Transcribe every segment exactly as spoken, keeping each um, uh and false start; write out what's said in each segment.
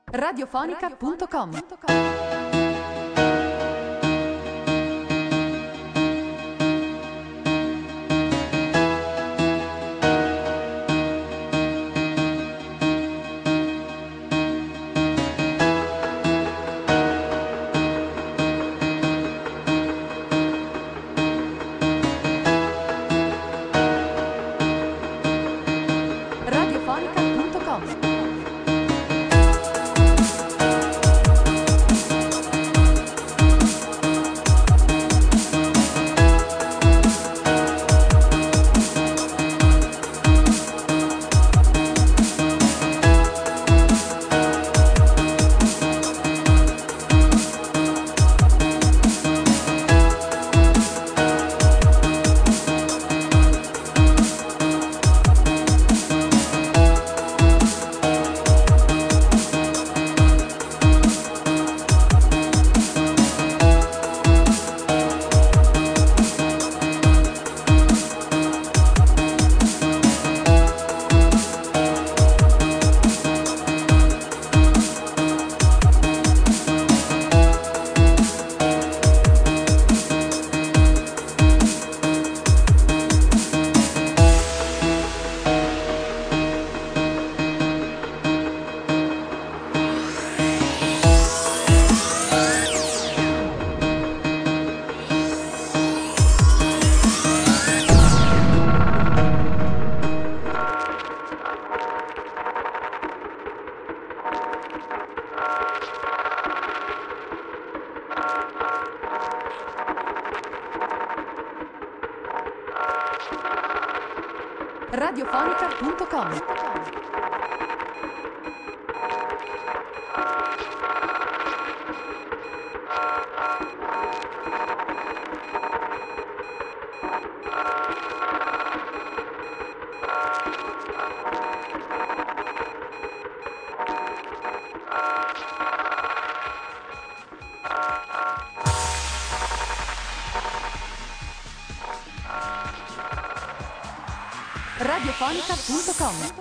radiofonica punto com. radiofonica punto com. radiofonica punto com. radiofonica punto com.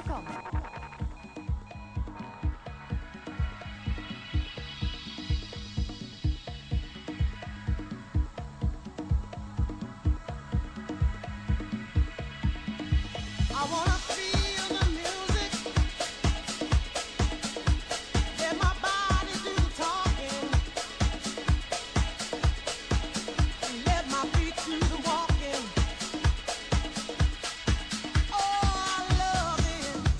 Oh, I love it.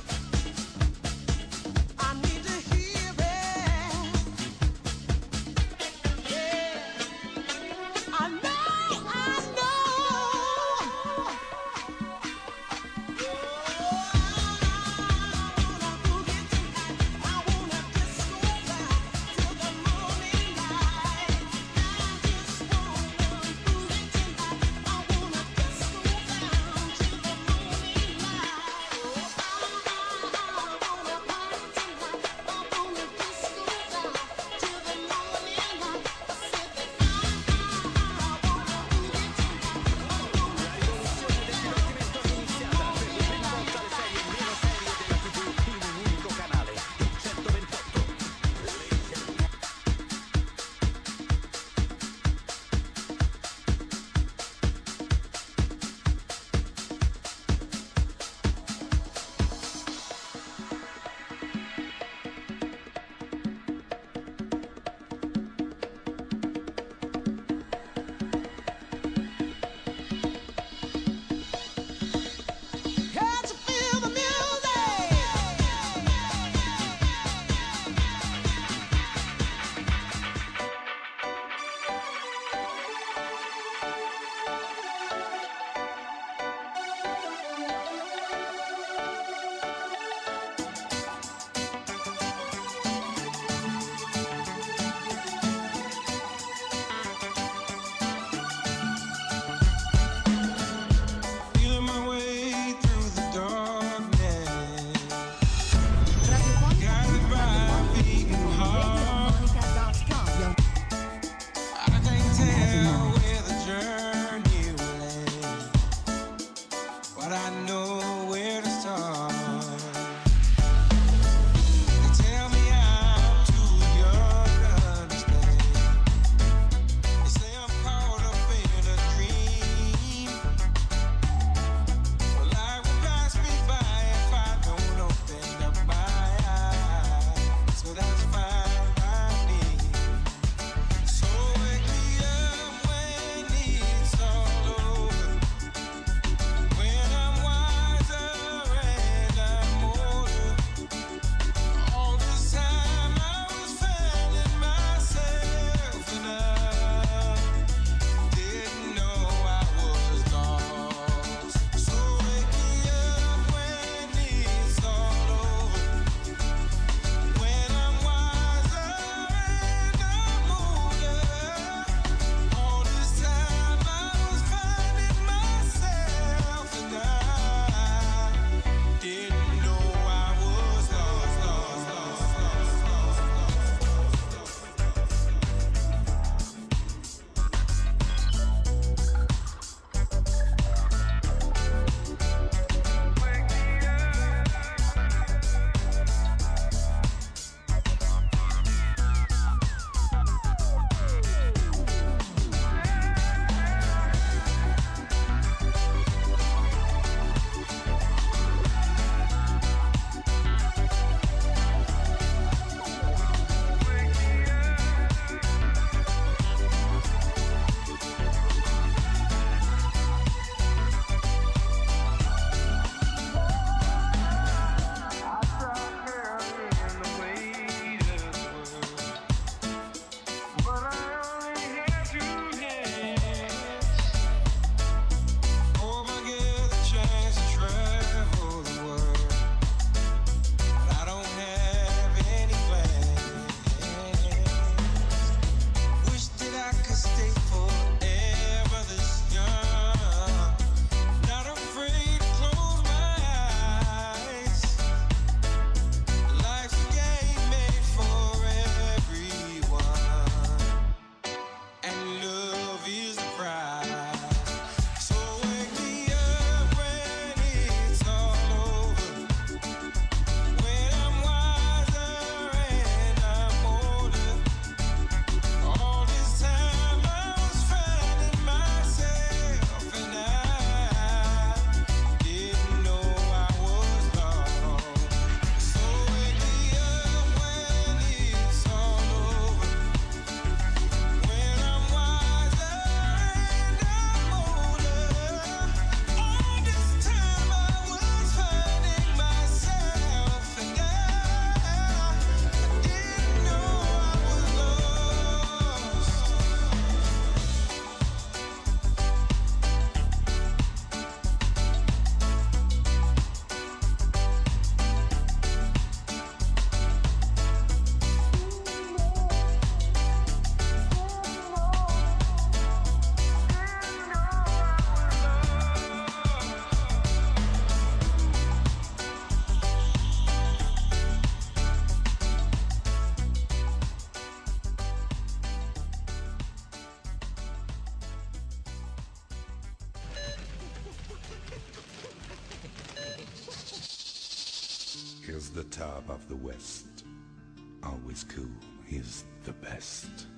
the top of the West. Always cool, he's the best.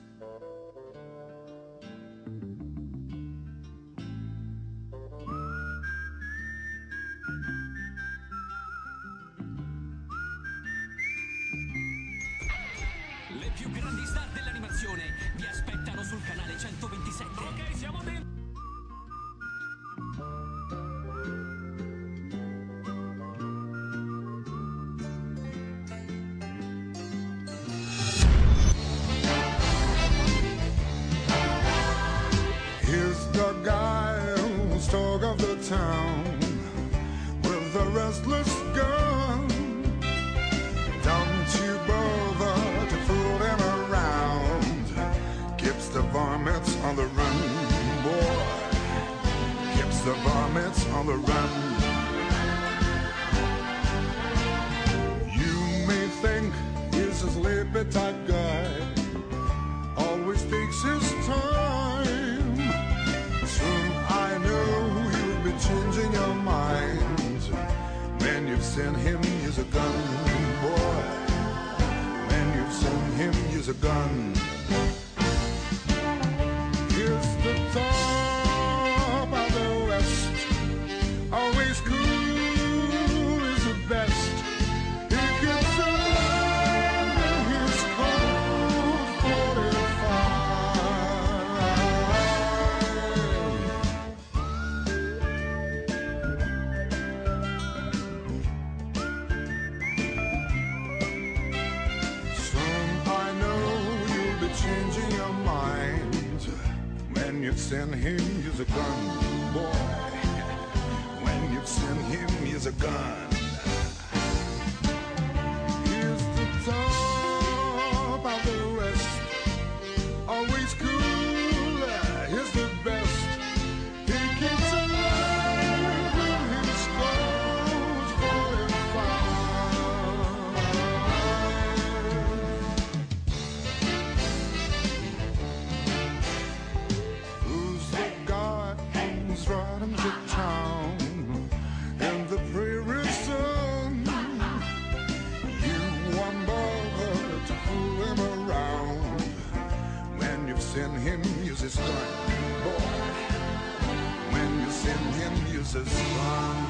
Le più grandi star dell'animazione vi aspettano sul canale centoventisette. Ok, siamo dentro. Here's the guy who's talk of the town with the restless gun. Don't you bother to fool him around. Keeps the varmints on the run, boy. Keeps the varmints on the run. You may think he's a sleepy type guy, always takes his time. Soon I know you'll be changing your mind. When you've seen him use a gun, boy. When you've seen him use a gun. Here's the top of the West. Always cool is the best. He gets alive in his cold forty-five. Soon I know you'll be changing your mind. When you've seen him use a gun, boy. When you've seen him use a gun. Here's the top of the West. Always cool, he's the best. He keeps alive in his clothes forty-five. Who's the guy who's riding to town in the prairie sun? You won't bother to fool him around. When you've seen him use his gun, boy. When you've seen him use his gun.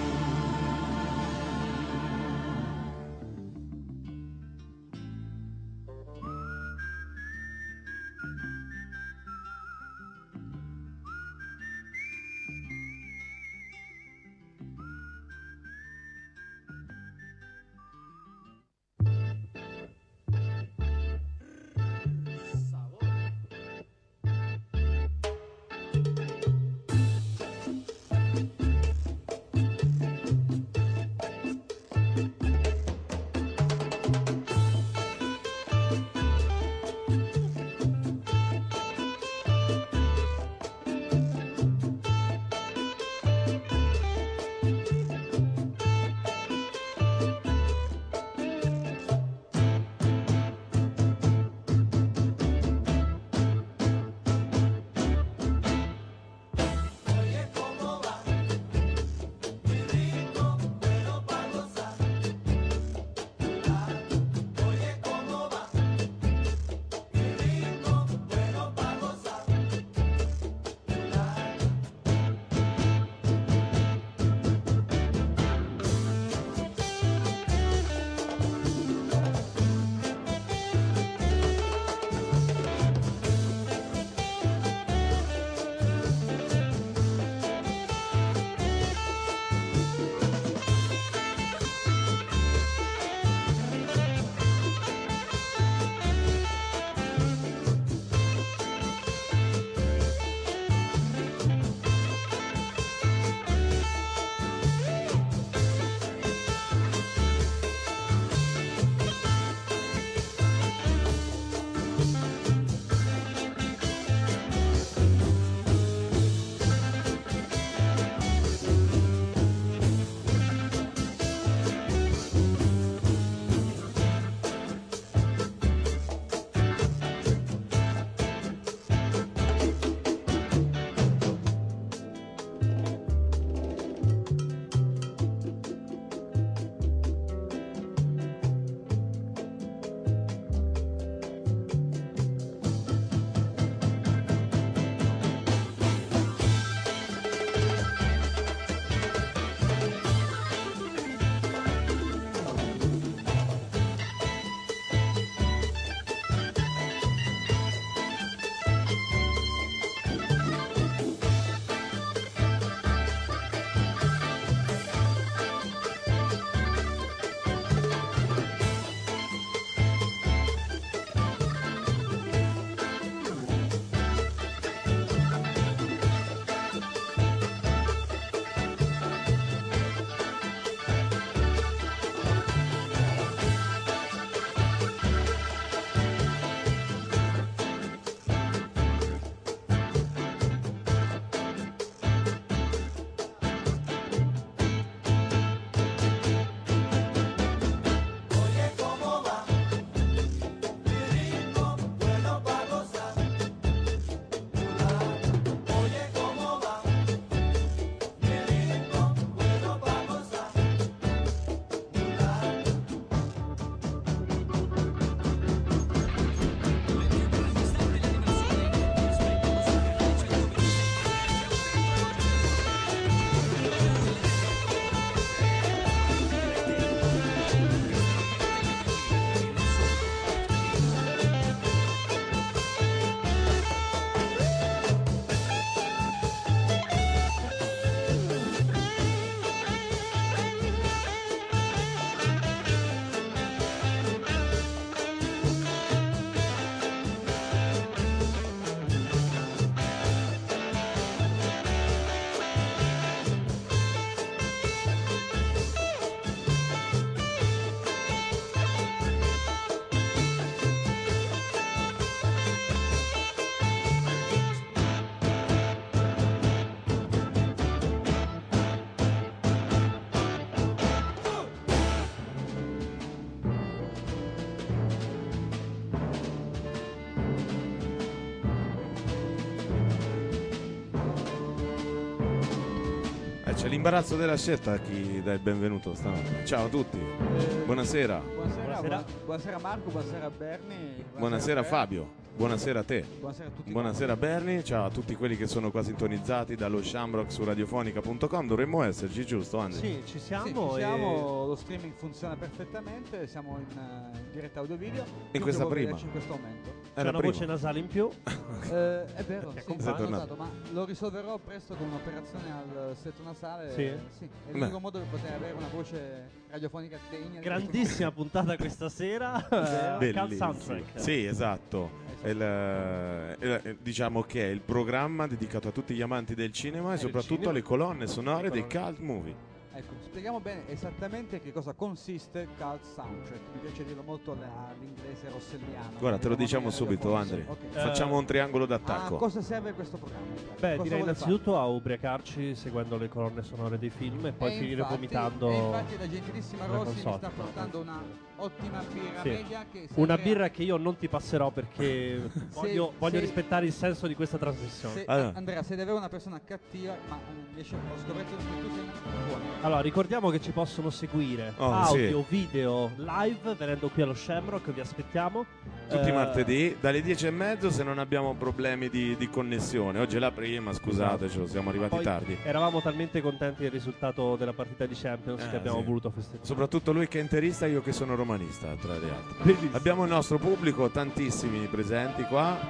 c'è l'imbarazzo della scelta a chi dà il benvenuto stanotte. Ciao a tutti, buonasera. Buonasera, Buonasera. buona- buonasera Marco, buonasera Berni. Buonasera Ber- Fabio, buonasera a te. Buonasera a tutti. Buonasera Berni, ciao a tutti quelli che sono qua sintonizzati dallo Shamrock su radiofonica punto com. Dovremmo esserci, giusto Andy? Sì, ci siamo. Sì, ci siamo, lo streaming funziona perfettamente, siamo in, eh, in diretta audio video. In questa prima. In questo momento. C'è Era una prima. voce nasale in più. Eh, è vero, Che sì, accompagna. ho notato, ma lo risolverò presto con un'operazione al setto nasale. Sì? eh, sì, è Beh. l'unico modo per poter avere una voce radiofonica degna di Grandissima puntata questa sera. eh, Cal Bellissimo. Soundtrack. Sì, esatto. È il, è il- diciamo che è il programma dedicato a tutti gli amanti del cinema e Del soprattutto cinema. alle colonne sonore Le dei colonne. cult movie. Ecco, spieghiamo bene esattamente che cosa consiste Cult Soundtrack. Mi piace dirlo molto alla- all'inglese rosselliano. Guarda, te lo Vediamo diciamo bene subito, la Andri. Ok. Eh, Facciamo un triangolo A d'attacco. cosa serve questo programma? Beh, Cosa direi vuole innanzitutto a ubriacarci seguendo le colonne sonore dei film e poi E finire infatti- vomitando. E infatti la gentilissima la Rossi mi console. sta portando una ottima birra Sì. media che se Una crea- birra che io non ti passerò perché voglio, voglio se- rispettare il senso di questa trasmissione. se- Allora. Andrea, sei davvero una persona cattiva, ma eh, riesci- ho scoperto che tu sei buono. Allora, ricordiamo che ci possono seguire Oh, audio, sì. video, live, venendo qui allo Shamrock, vi aspettiamo. Tutti i Eh, martedì dalle dieci e mezzo se non abbiamo problemi di, di connessione. Oggi è la prima, scusateci, siamo arrivati Poi tardi. Eravamo talmente contenti del risultato della partita di Champions Eh, che abbiamo sì. voluto festeggiare. Soprattutto lui che è interista e io che sono romanista, tra le altre. Bellissimo. Abbiamo il nostro pubblico, tantissimi presenti qua.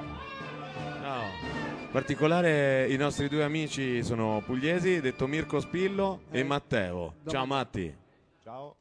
Ciao. In particolare i nostri due amici sono pugliesi, detto Mirko Spillo e Eh, Matteo. Ciao Matti. Ciao.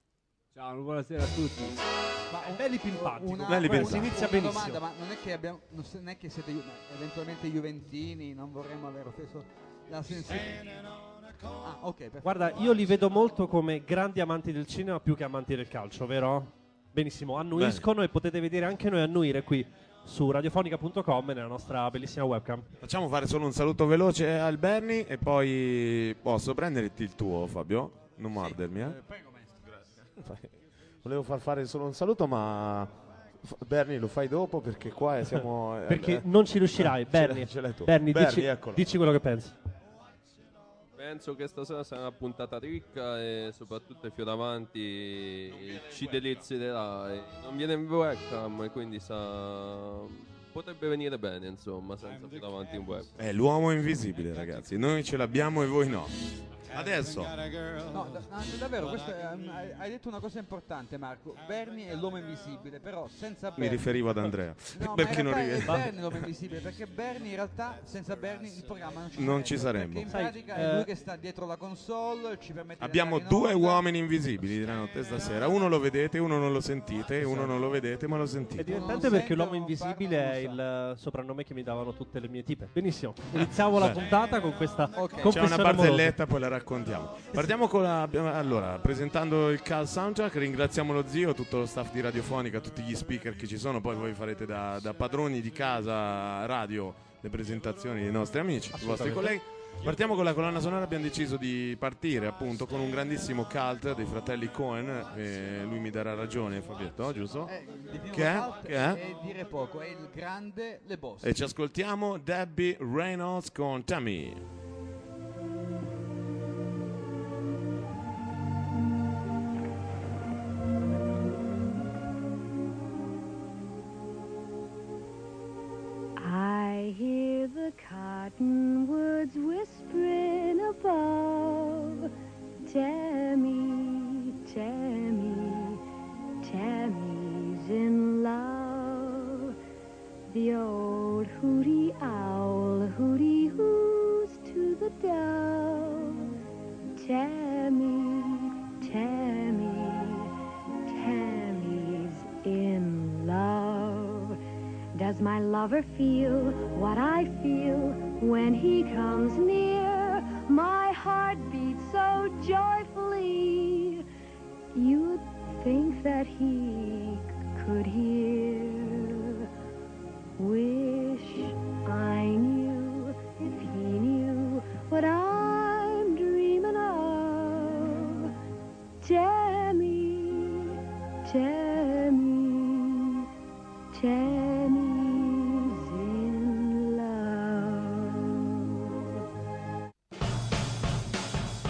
Ciao, buonasera a tutti. Ma un- belli pimpatico. una, Belli una- pimpatico. Si inizia una benissimo. domanda, ma non è che abbiamo non se- non è che siete ju- eventualmente juventini, non vorremmo aver offeso la sensibilità. Ah, ok, perfetto. Guarda, io li vedo molto come grandi amanti del cinema più che amanti del calcio, vero? Benissimo, annuiscono e potete vedere anche noi annuire qui su radiofonica punto com nella nostra bellissima webcam. Facciamo fare solo un saluto veloce al Berni e poi posso prenderti il tuo, Fabio? Non mordermi, eh? Eh, prego, maestro. Volevo far fare solo un saluto, ma F- Berni lo fai dopo perché qua siamo... eh, Perché eh, non ci riuscirai, ce Berni. l'hai- ce l'hai tu. Berni, Berni, dici, eccolo. dici quello che pensi. Penso che stasera sarà una puntata ricca e soprattutto i Fioravanti ci delizierà. E non viene in webcam e quindi sa... potrebbe venire bene insomma senza Fioravanti in web. È l'uomo invisibile, ragazzi. Noi ce l'abbiamo e voi no. Adesso, No, da- no, davvero, questo è- um, hai hai detto una cosa importante, Marco. Berni è l'uomo invisibile, però senza Berni. mi riferivo ad Andrea. No, perché ma non in realtà riesco? è Berni l'uomo invisibile, perché Berni in realtà senza Berni il programma non ci Non sarebbe. ci saremmo. Perché in Sai, pratica eh, è lui che sta dietro la console, ci permette di Abbiamo andare in due onda. uomini invisibili della notte stasera. Uno lo vedete, uno non lo sentite, uno non lo vedete, ma lo È sentite. divertente non perché sente, l'uomo non invisibile parla, è non il eh, soprannome che mi davano tutte le mie tipe. Benissimo, iniziamo la Beh. puntata con questa Ok. C'è confessione una amorosa. barzelletta, poi la raccontiamo. Partiamo con la. abbiamo- Allora, presentando il Cal Soundtrack, ringraziamo lo zio, tutto lo staff di Radiofonica, tutti gli speaker che ci sono. Poi voi farete da, da padroni di casa radio le presentazioni dei nostri amici, dei vostri colleghi. Partiamo con la colonna sonora. Abbiamo deciso di partire appunto con un grandissimo cult dei fratelli Cohen. E lui mi darà ragione, Fabietto, giusto? Eh, definirlo Che è? cult Che è? è dire poco, è il grande Le Boss. E ci ascoltiamo Debbie Reynolds con Tammy. I hear the cottonwoods whispering above. Tammy, Tammy, Tammy's in love. The old hooty owl hooty hoos to the dove. Tammy, Tammy, Tammy's in love. Does my lover feel what I feel when he comes near? My heart beats so joyfully, you'd think that he could hear. Wish I knew if he knew what I'm dreaming of. Tammy, Tammy, Tammy's in love.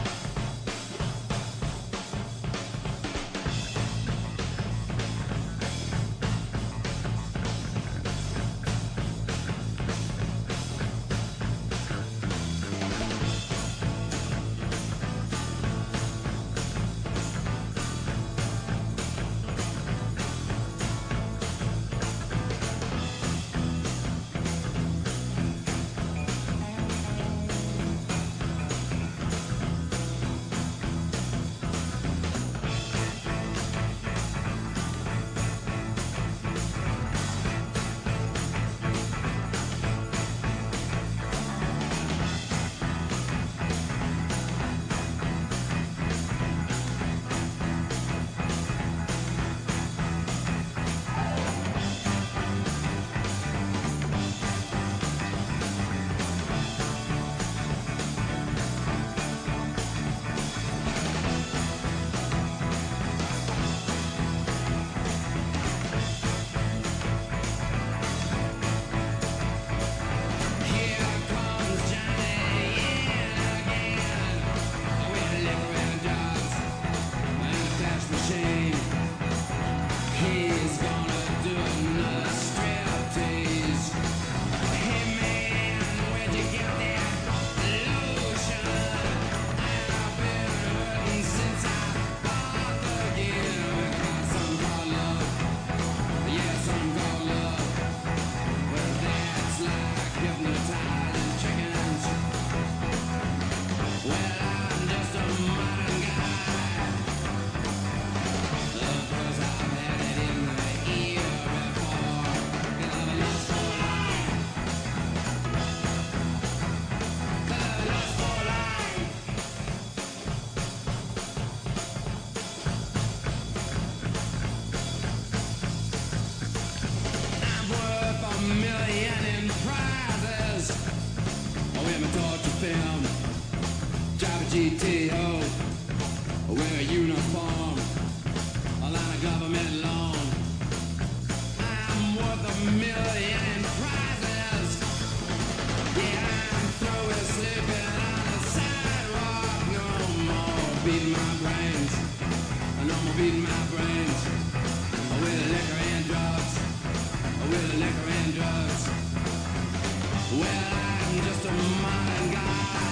P T O, wear a uniform, a line of government loan. I'm worth a million prizes. Yeah, I'm through with sleeping on the sidewalk. No more beating my brains. No more beating my brains. With liquor and drugs. With liquor and drugs. Well, I'm just a modern guy.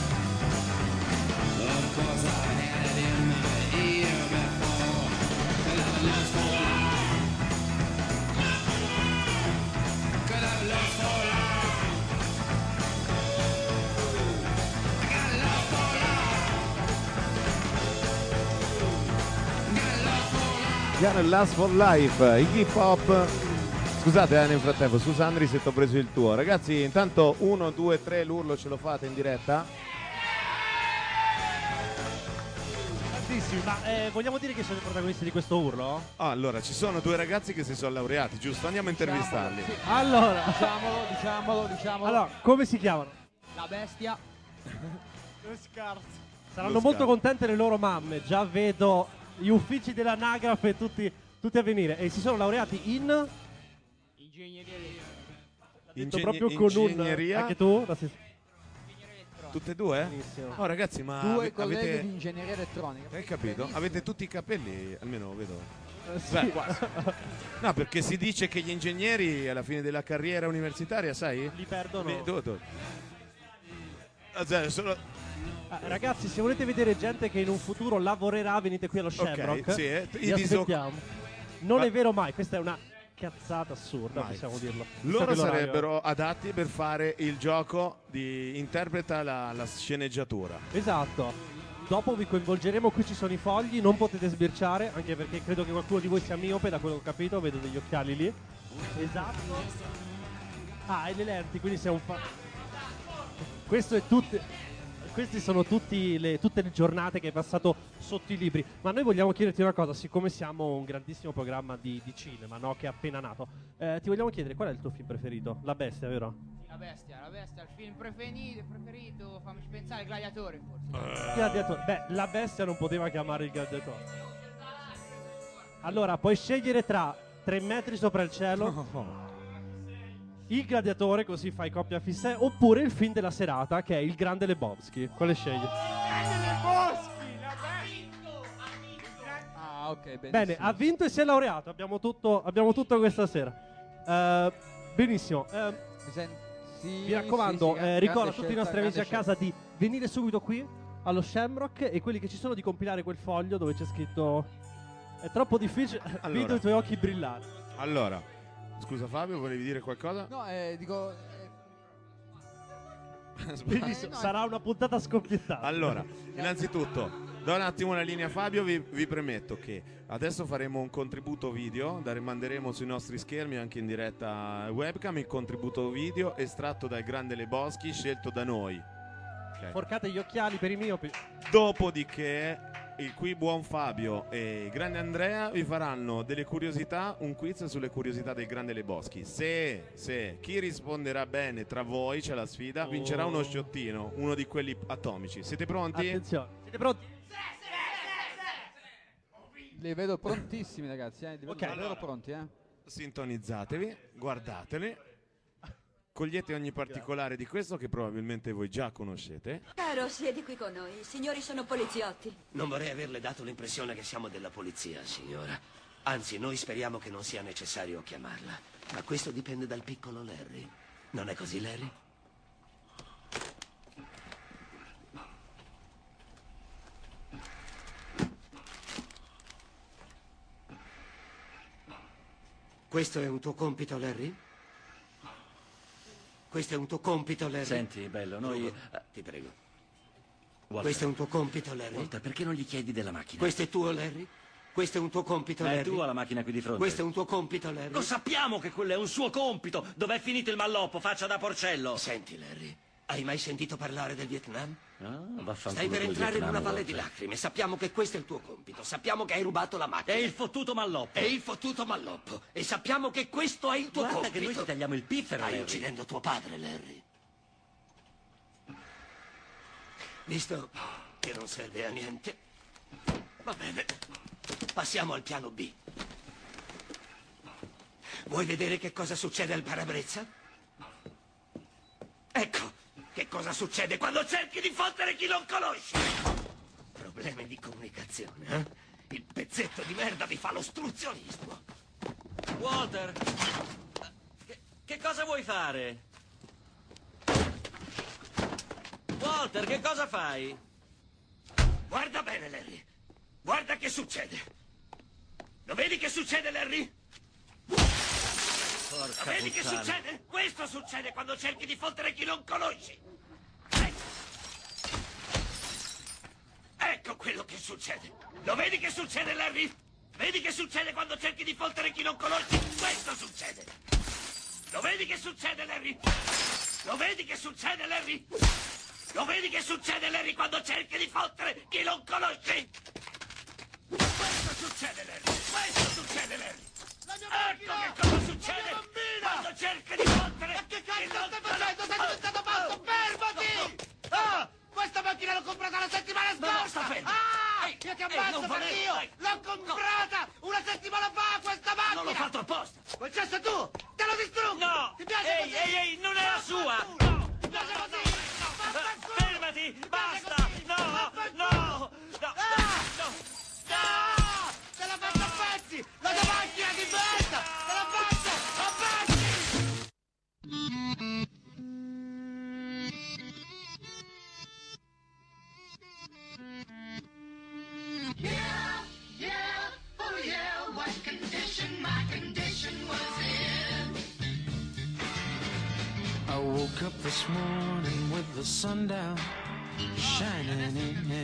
Of course, I had it in my ear before. Could have lost for life. Could have lost for life. I got love for life. Got love for life. Gotta Last for Life, Iggy Pop. Scusate eh, nel frattempo, scusa Andri se ti ho preso il tuo. Ragazzi, intanto uno, due, tre, l'urlo ce lo fate in diretta? Tantissimi, ma eh, vogliamo dire che sono i protagonisti di questo urlo? Ah, allora, ci sono due ragazzi che si sono laureati, giusto? Andiamo a intervistarli. Sì. Allora, Diciamolo, diciamolo, diciamolo. allora, come si chiamano? La bestia. Saranno Lo molto scavo. contente le loro mamme, già vedo gli uffici dell'anagrafe tutti, tutti a venire e si sono laureati in... Ingegneria detto Ingegni- proprio con un... ingegneria? Anche tu? La stessa- Tutte e due? Benissimo. Oh ragazzi, ma Due ave- colleghi avete... di ingegneria elettronica. Hai capito? Benissimo. Avete tutti i capelli, almeno vedo. Eh, sì. Beh, no, perché si dice che gli ingegneri alla fine della carriera universitaria, sai? Li perdono. Beh, dove- dove? Ah, cioè, solo... Ah, ragazzi, se volete vedere gente che in un futuro lavorerà, venite qui allo Shamrock. sì, eh, Vi i diso- aspettiamo. Non Ma- è vero mai, questa è una cazzata assurda, Mai. possiamo dirlo. Loro Visto che l'orario- sarebbero adatti per fare il gioco di interpreta la, la sceneggiatura. Esatto. Dopo vi coinvolgeremo, qui ci sono i fogli, non potete sbirciare, anche perché credo che qualcuno di voi sia miope, da quello che ho capito, vedo degli occhiali lì. Esatto. Ah, e le lenti, quindi sei un fa... Questo è tutte... Queste sono tutti le, tutte le giornate che hai passato sotto i libri. Ma noi vogliamo chiederti una cosa, siccome siamo un grandissimo programma di, di cinema, no? Che è appena nato, eh, ti vogliamo chiedere qual è il tuo film preferito? La bestia, vero? La bestia, la bestia, il film preferito, preferito, fammici pensare, il gladiatore forse. Il gladiatore. Beh, la bestia non poteva chiamare il gladiatore. Allora, puoi scegliere tra tre metri sopra il cielo, il gladiatore, così fai coppia fissa, oppure il film della serata, che è Il Grande Lebowski. Quale scegli? Ah, ok, benissimo. Bene, ha vinto e si è laureato. Abbiamo tutto, abbiamo tutto questa sera. Eh, benissimo. Eh, Mi sen- sì, mi raccomando, sì, sì, eh, grande ricordo a tutti i scelta, nostri amici a grande casa di venire subito qui allo Shamrock e quelli che ci sono di compilare quel foglio dove c'è scritto è troppo difficile, Allora. vedo i tuoi occhi brillare. Allora, scusa Fabio, volevi dire qualcosa? No, eh, dico... eh, Benissimo, no, sarà una puntata scoppiettata. Allora, innanzitutto, do un attimo la linea a Fabio, vi, vi premetto che adesso faremo un contributo video, da manderemo sui nostri schermi anche in diretta webcam, il contributo video estratto dal Grande Lebowski, scelto da noi. Ok. Porcate gli occhiali per i miopi. Dopodiché il qui buon Fabio e il grande Andrea vi faranno delle curiosità, un quiz sulle curiosità del Grande Lebowski. Se, se chi risponderà bene tra voi, c'è la sfida, Oh. vincerà uno sciottino, uno di quelli atomici. Siete pronti? Attenzione, siete pronti? li vedo prontissimi, ragazzi. Eh, li vedo Ok, davvero allora. pronti, eh. Sintonizzatevi, guardateli, cogliete ogni particolare di questo che probabilmente voi già conoscete. Caro, siedi qui con noi. I signori sono poliziotti. Non vorrei averle dato l'impressione che siamo della polizia, signora. Anzi, noi speriamo che non sia necessario chiamarla. Ma questo dipende dal piccolo Larry. Non è così, Larry? Questo è un tuo compito, Larry? Questo è un tuo compito, Larry? Senti, bello, noi... Ah, ti prego. Walter, Questo è un tuo compito, Larry? Walter, perché non gli chiedi della macchina? Questo è tuo, Larry? Questo è un tuo compito, Ma Larry? è tua la macchina qui di fronte. Questo è un tuo compito, Larry? Lo sappiamo che quello è un suo compito. Dov'è finito il malloppo? Faccia da porcello. Senti, Larry, hai mai sentito parlare del Vietnam? Ah, vaffanculo Stai per col entrare in Vietnam, una valle di Walter. lacrime. Sappiamo che questo è il tuo compito. Sappiamo che hai rubato la macchina. È il fottuto malloppo. E il fottuto malloppo. E sappiamo che questo è il tuo Guarda compito. che noi ti tagliamo il piffero, Stai Larry. uccidendo tuo padre, Larry. Visto che non serve a niente. Va bene, passiamo al piano B. Vuoi vedere che cosa succede al parabrezza? Ecco, che cosa succede quando cerchi di fottere chi non conosci. Problemi di comunicazione, eh? Il pezzetto di merda vi fa l'ostruzionismo. Walter, che, che cosa vuoi fare? Walter, che cosa fai? Guarda bene, Larry. Guarda che succede. Lo vedi che succede, Larry? Porca Lo vedi che puttana. succede? Questo succede quando cerchi di fottere chi non conosci. Ecco. Ecco quello che succede. Lo vedi che succede, Larry? Vedi che succede quando cerchi di fottere chi non conosci? Questo succede. Lo vedi che succede, Larry? Lo vedi che succede, Larry? Lo vedi che succede, Larry, quando cerchi di fottere chi non conosci? Questo succede, Larry. Questo succede, Larry. Ecco che cosa succede quando cerchi di fottere Ma che chi cazzo non stai facendo? Sei diventato pazzo! Fermati! Ah! Questa macchina l'ho comprata la settimana No, no, scorsa! sta fermo. Ah! Ehi, Io ti ehi, ammazzo non per volevo, Dio! dai. L'ho comprata una settimana fa questa macchina! Non l'ho fatto apposta. Quel cesso tu! Te lo distruggo! No! Ti piace Ehi, così? ehi, ehi, non è la sua! No! No! Ti piace così? Vaffanculo! Fermati! Basta! No! No! No! No! No! Te la faccio a pezzi! La tua macchina di merda! Te la faccio a pezzi! Yeah, yeah, oh yeah, what condition my condition was in. I woke up this morning with the sun down, shining in.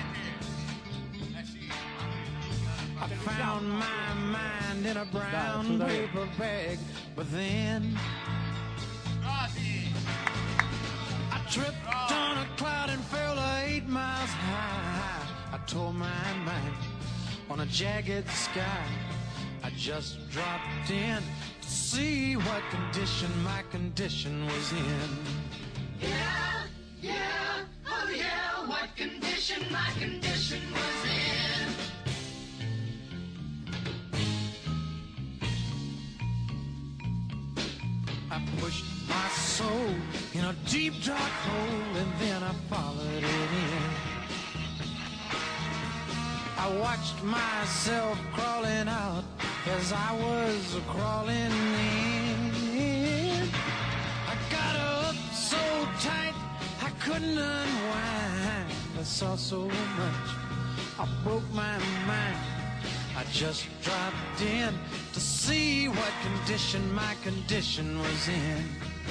I found my mind in a brown paper bag, but then I tripped on a cloud and fell eight miles high. I tore my mind on a jagged sky. I just dropped in to see what condition my condition was in. Yeah, yeah, oh yeah, what condition my condition was in. I pushed my soul in a deep dark hole and then I followed it in. I watched myself crawling out as I was crawling in. I got up so tight I couldn't unwind. I saw so much, I broke my mind. I just dropped in to see what condition my condition was in.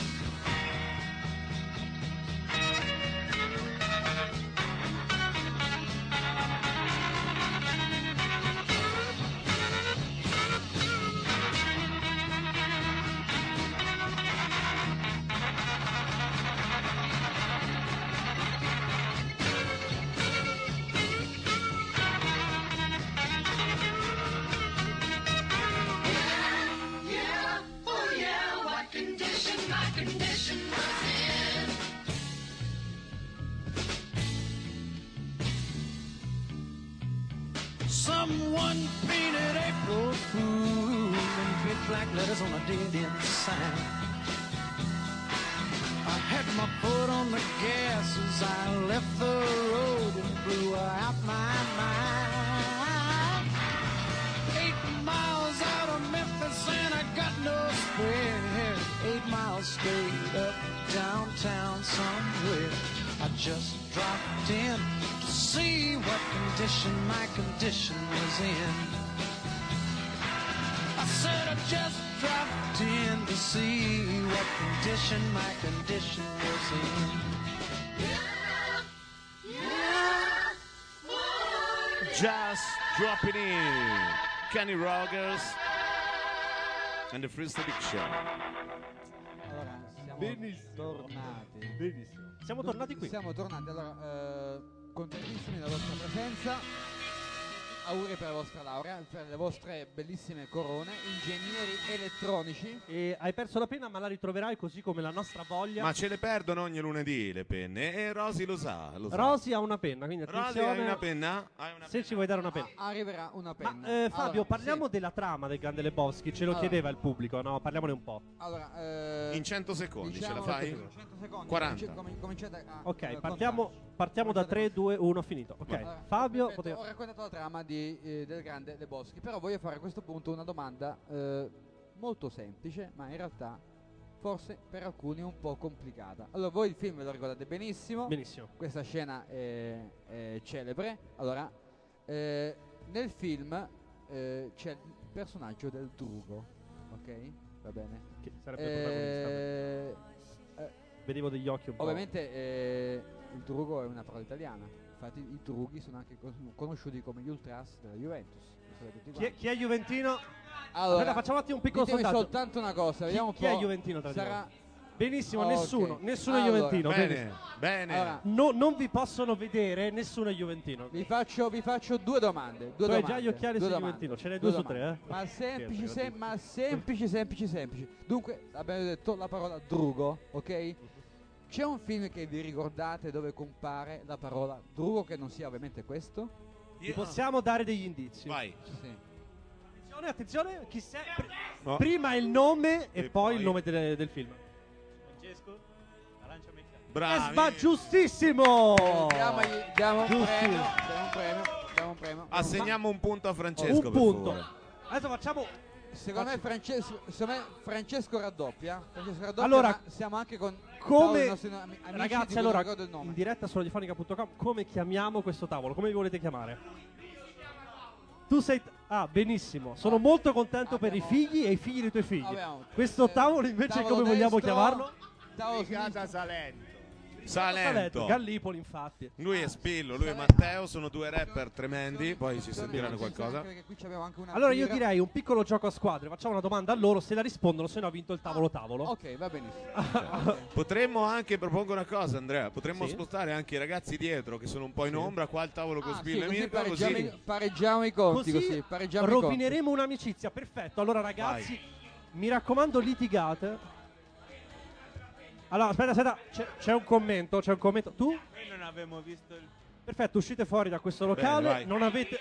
Yeah, oh yeah, what condition my condition was in. Someone painted April Fool in big black letters on a dead-end sign. I had my foot on the gas as I left the road and blew out my mind. Eight miles out of Memphis and I got no spare. Eight miles straight up downtown somewhere. I just dropped in to see what condition my condition was in. I said I just dropped in to see what condition my condition was in. Just dropping in. Kenny Rogers and the Freestyle Big Show. Allora, siamo Benissimo. tornati. Benissimo. Siamo tornati qui. Siamo tornati, allora, eh, contentissimi della vostra presenza. auguri per la vostra laurea, per le vostre bellissime corone, ingegneri elettronici. E hai perso la penna, ma la ritroverai, così come la nostra voglia. Ma ce le perdono ogni lunedì le penne e Rosy lo sa. Lo sa. Rosy ha una penna, quindi Rosy, attenzione. hai una penna? Hai una Se ci vuoi dare una penna. Ah, arriverà una penna. Ma, eh, Fabio, Allora, parliamo della trama del Grande Lebowski. Ce lo Allora. chiedeva il pubblico, no? Parliamone un po'. Allora, eh, In cento secondi diciamo- ce la fai? cento secondi. quaranta. Cominci- comin- cominciate a Ok, eh, partiamo, contare. partiamo da tre, due, uno, finito. Ok, Allora, Fabio, perfetto, poteva- ho raccontato la trama di, eh, del Grande Lebowski, però voglio fare a questo punto una domanda eh, molto semplice, ma in realtà forse per alcuni un po' complicata. Allora, voi il film ve lo ricordate benissimo. Benissimo. Questa scena è, è celebre. Allora, eh, nel film eh, c'è il personaggio del Drugo, ok? Va bene? Che sarebbe il protagonista. Eh, eh, Vedevo degli occhi un po'. Ovviamente eh, il Drugo è una parola italiana. Infatti i Drughi sono anche cos- conosciuti come gli Ultras della Juventus. Lo sapete tutti Chi è, quanti. chi è Juventino? Allora, Aspetta, facciamo un attimo un piccolo ditemi sondaggio. soltanto una cosa, Chi- vediamo un chi è po'. Juventino tra di Sarà... noi? Benissimo, Ok. nessuno, nessuno è Allora, Juventino. Bene, benissimo. bene. Allora, No, non vi possono vedere, nessuno è Juventino. vi faccio, vi faccio due domande. Due Tu hai domande, già gli occhiali due su domande, Juventino, ce n'hai due due su domande. tre, eh? Ma semplici, Scherzo, sem- ma semplici, semplici, semplici. Dunque, abbiamo detto la parola Drugo, ok? C'è un film che vi ricordate dove compare la parola Drugo che non sia ovviamente questo? Ti possiamo dare degli indizi. Vai. Sì. Attenzione, attenzione, chi sei? Pr- No. Prima il nome e, E poi poi- il nome del, del film. Francesco? Arancia Meccanica. Bravi. Eh, sba- giustissimo! Diamogli, diamo un Giusti. premio, diamo un premio, diamo un premio. Assegniamo un punto a Francesco. Un per punto. favore. Adesso facciamo. Secondo me, Francesco, secondo me Francesco raddoppia. Francesco raddoppia, Allora, ma siamo anche con come- Paolo, i nostri ami- amici di Ragazzi, cui allora, non ricordo il nome. in diretta su radiofonica punto com, come chiamiamo questo tavolo? Come vi volete chiamare? Tu sei. Ah, benissimo. Sono molto contento per i figli e i figli dei tuoi figli. Abbiamo, Questo eh, tavolo invece tavolo come vogliamo destro, chiamarlo? Tavolo Brigata Salento. Salento. Gallipoli, infatti. Lui è Spillo, lui è Matteo, sono due rapper tremendi, poi ci sentiranno qualcosa. Perché qui abbiamo anche una Allora io birra. direi un piccolo gioco a squadre. Facciamo una domanda a loro, se la rispondono, se no ha vinto il tavolo tavolo. Ok, va benissimo. Potremmo anche, propongo una cosa Andrea, potremmo Sì? spostare anche i ragazzi dietro che sono un po' in ombra qua al tavolo con Ah, sì, Spillo e così Mirko, pareggiamo, così. i, pareggiamo i conti, Così così, pareggiamo i conti. rovineremo un'amicizia. Perfetto. Allora ragazzi, mi raccomando, litigate. Allora, aspetta, aspetta, c'è, c'è un commento, c'è un commento. Tu? Noi non avevamo visto il... Perfetto, uscite fuori da questo Bene, locale, vai. non avete...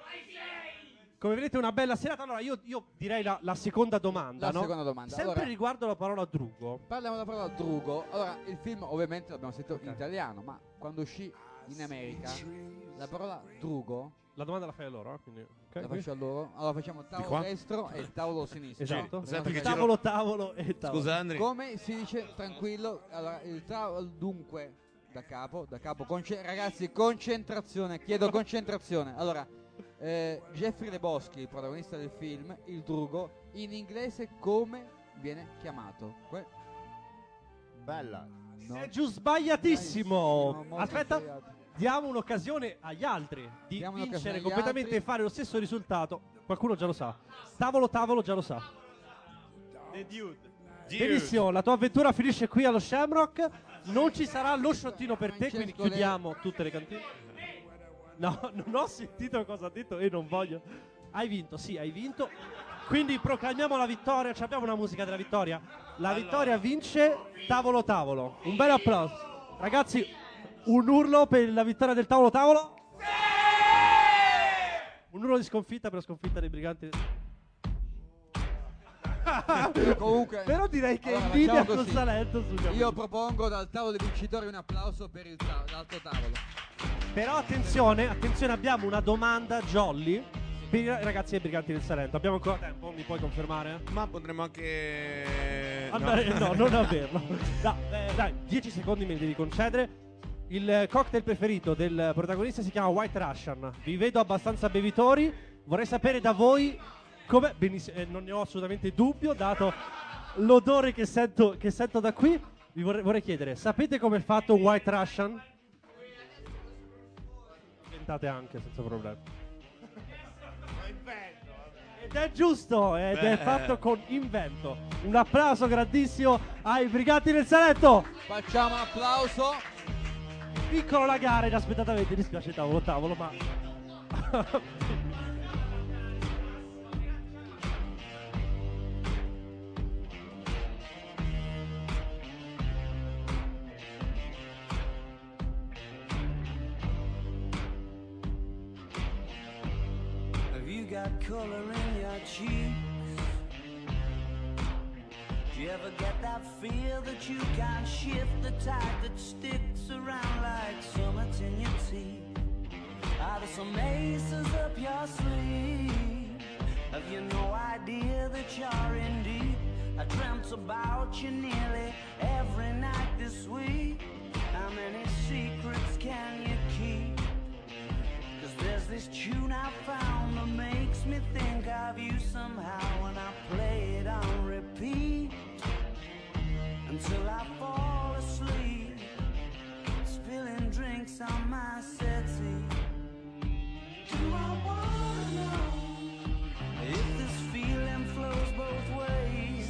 Come vedete una bella serata. Allora io, io direi la, la seconda domanda, La no? seconda domanda. Sempre Allora- riguardo la parola drugo. Parliamo della parola Drugo. Allora, il film ovviamente l'abbiamo sentito in italiano, ma quando uscì in America, la parola Drugo, La domanda la fai a loro, eh, quindi... ok, la qui? faccio a loro. Allora facciamo il tavolo qua? destro e il tavolo sinistro. Esatto. No? Senti che Il giro- tavolo, tavolo e tavolo. Scusa Andri. Come si dice tranquillo? Allora, il tavolo dunque da capo, da capo, conce- ragazzi, concentrazione, chiedo concentrazione. Allora, eh, Jeffrey Lebowski, il protagonista del film, il Drugo, in inglese come viene chiamato? Que- Bella. no. È giù sbagliatissimo. Molto Aspetta, sbagliato. diamo un'occasione agli altri di Diamo un'occasione vincere agli completamente altri. e fare lo stesso risultato. Qualcuno già lo sa. Tavolo, tavolo già lo sa. The Dude. Benissimo, la tua avventura finisce qui allo Shamrock. Non ci sarà lo sciottino per te, quindi Francesco, chiudiamo tutte le cantine. No, non ho sentito cosa ha detto e non voglio. Hai vinto, sì, hai vinto. Quindi proclamiamo la vittoria. Ci abbiamo una musica della vittoria. La vittoria vince tavolo tavolo. Un bel applauso. Ragazzi, un urlo per la vittoria del tavolo tavolo. Un urlo di sconfitta per la sconfitta dei briganti. Comunque, Però direi che allora, invidia facciamo con così. Salento su Io propongo dal tavolo dei vincitori un applauso per il ta- l'altro tavolo. Però attenzione, attenzione, abbiamo una domanda jolly per i ragazzi dei briganti del Salento. Abbiamo ancora tempo? Mi puoi confermare? Ma potremmo anche... Andare, no. non averlo. No, eh, dai, dieci secondi me li devi concedere. Il cocktail preferito del protagonista si chiama White Russian. Vi vedo abbastanza bevitori. Vorrei sapere da voi come. Benissimo, eh, non ne ho assolutamente dubbio, dato l'odore che sento, che sento da qui. Vi vorrei, vorrei chiedere, sapete come è fatto un White Russian? Inventate anche senza problemi. Ed è giusto, ed Beh. è fatto con invento. Un applauso grandissimo ai briganti del Salento. Facciamo un applauso. Piccolo lagare inaspettatamente, dispiace tavolo tavolo, ma got color in your cheeks? Do you ever get that feel that you can't shift, the tide that sticks around like summits in your teeth? Are there some aces up your sleeve? Have you no idea that you're in deep? I dreamt about you nearly every night this week. How many secrets can you keep? Cause there's this tune I found that makes me think of you somehow, and I play it on repeat until I fall asleep, spilling drinks on my settee. Do I wanna know if this feeling flows both ways?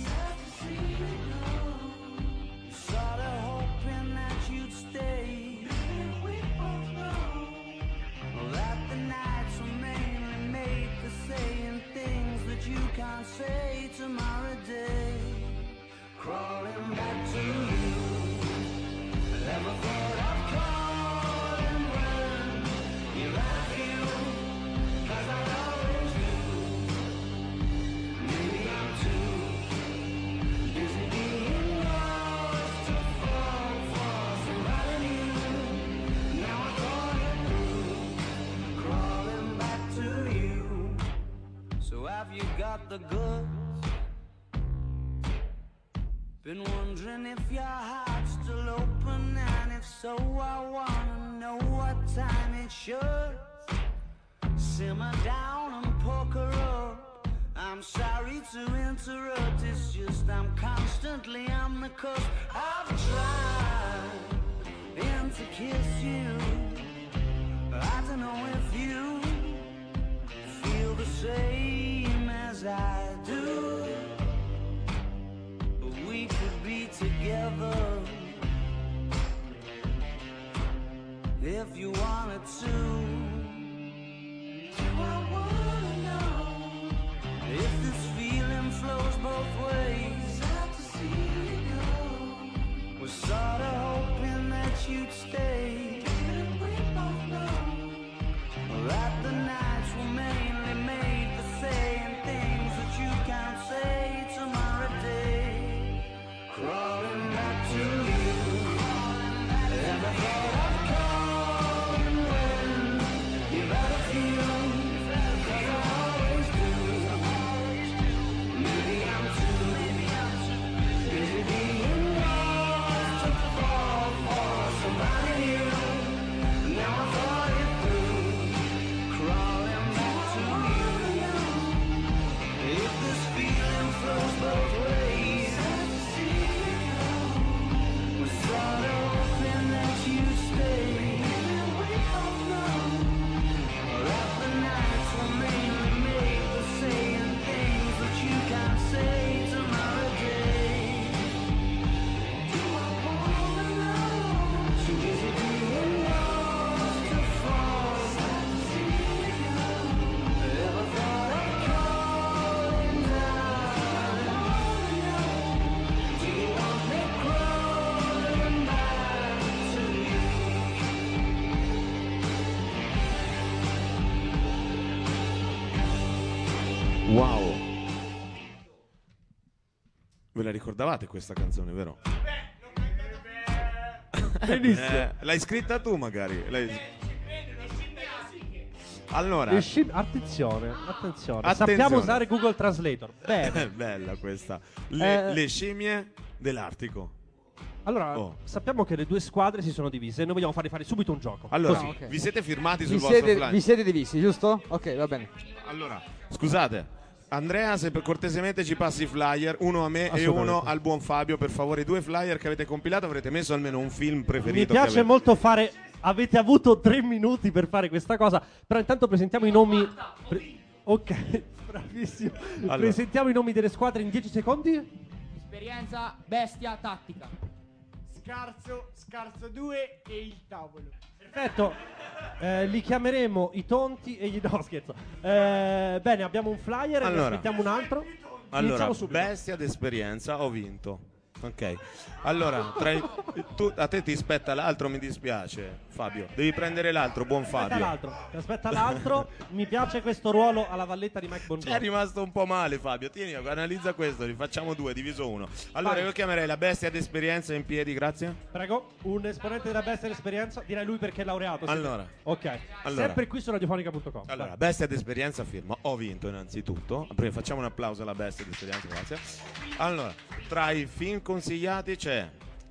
Sorta hoping that you'd stay. We both know that the nights were mainly made for saying things that you can't say tomorrow day. Crawling back to you. Never thought I'd call and run. You're right here, 'cause I always do. Maybe I'm too busy being lost to fall for somebody new. Now I thought it through. Crawling back to you. So have you got the goods? Been wondering if your heart's still open, and if so, I wanna know what time it should. Simmer down and poker up. I'm sorry to interrupt, it's just I'm constantly on the cusp. I've tried and to kiss you. I don't know if you feel the same as I do. We could be together if you wanted to. Do I wanna know if this feeling flows both ways? Sad to see you go. Was sorta hoping that you'd stay. And we both know that the nights were mainly made for saying things that you can't say tomorrow day. Crawling back to you. Never thought I'd call and when you better feel, 'cause I always do. Maybe I'm too busy being lost to fall for somebody new. Now I thought it through. Crawling back to you. If this feeling flows both ways. Wow. Ve la ricordavate questa canzone, vero? Benissimo. Eh, l'hai scritta tu magari? L'hai... Allora, Le sci- attenzione, attenzione, Attenzione. Sappiamo usare Google Translator. Bene. è bella questa. Le, Eh. le scimmie dell'Artico. Allora, Oh. sappiamo che le due squadre si sono divise e noi vogliamo farvi fare subito un gioco. Allora, Così. vi siete firmati sul Vi vostro siete, flying? vi siete divisi, giusto? Ok, va bene. Allora, scusate. Andrea, se per cortesemente ci passi i flyer, uno a me e Assolutamente. uno al buon Fabio, per favore. I due flyer che avete compilato, avrete messo almeno un film preferito. Mi che piace avete. molto fare. Avete avuto tre minuti per fare questa cosa. Però intanto presentiamo i nomi. Pre- ok, bravissimo. Allora. Presentiamo i nomi delle squadre in dieci secondi. Esperienza, bestia, tattica. Scarso, Scarso due e il tavolo. Perfetto. Eh, li chiameremo i tonti e gli. No, scherzo. Eh, bene, abbiamo un flyer e ne Allora. aspettiamo un altro. Allora, Iniziamo subito. bestia d'esperienza, ho vinto. Ok, allora tra i- tu, a te ti spetta l'altro, mi dispiace Fabio, devi prendere l'altro, buon Aspetta Fabio. l'altro, aspetta l'altro. Mi piace questo ruolo alla valletta di Mike È Bongiorno. rimasto un po' male Fabio, tieni, analizza questo, rifacciamo due, diviso uno. Allora Vai. io chiamerei la bestia d'esperienza in piedi, grazie. Prego, un esponente della bestia d'esperienza, direi lui perché è laureato. sì. Allora. Ok, Allora. sempre qui su radiofonica punto com. Allora, bestia d'esperienza firma, ho vinto innanzitutto. Prima facciamo un applauso alla bestia d'esperienza, grazie. Allora, tra i film consigliati c'è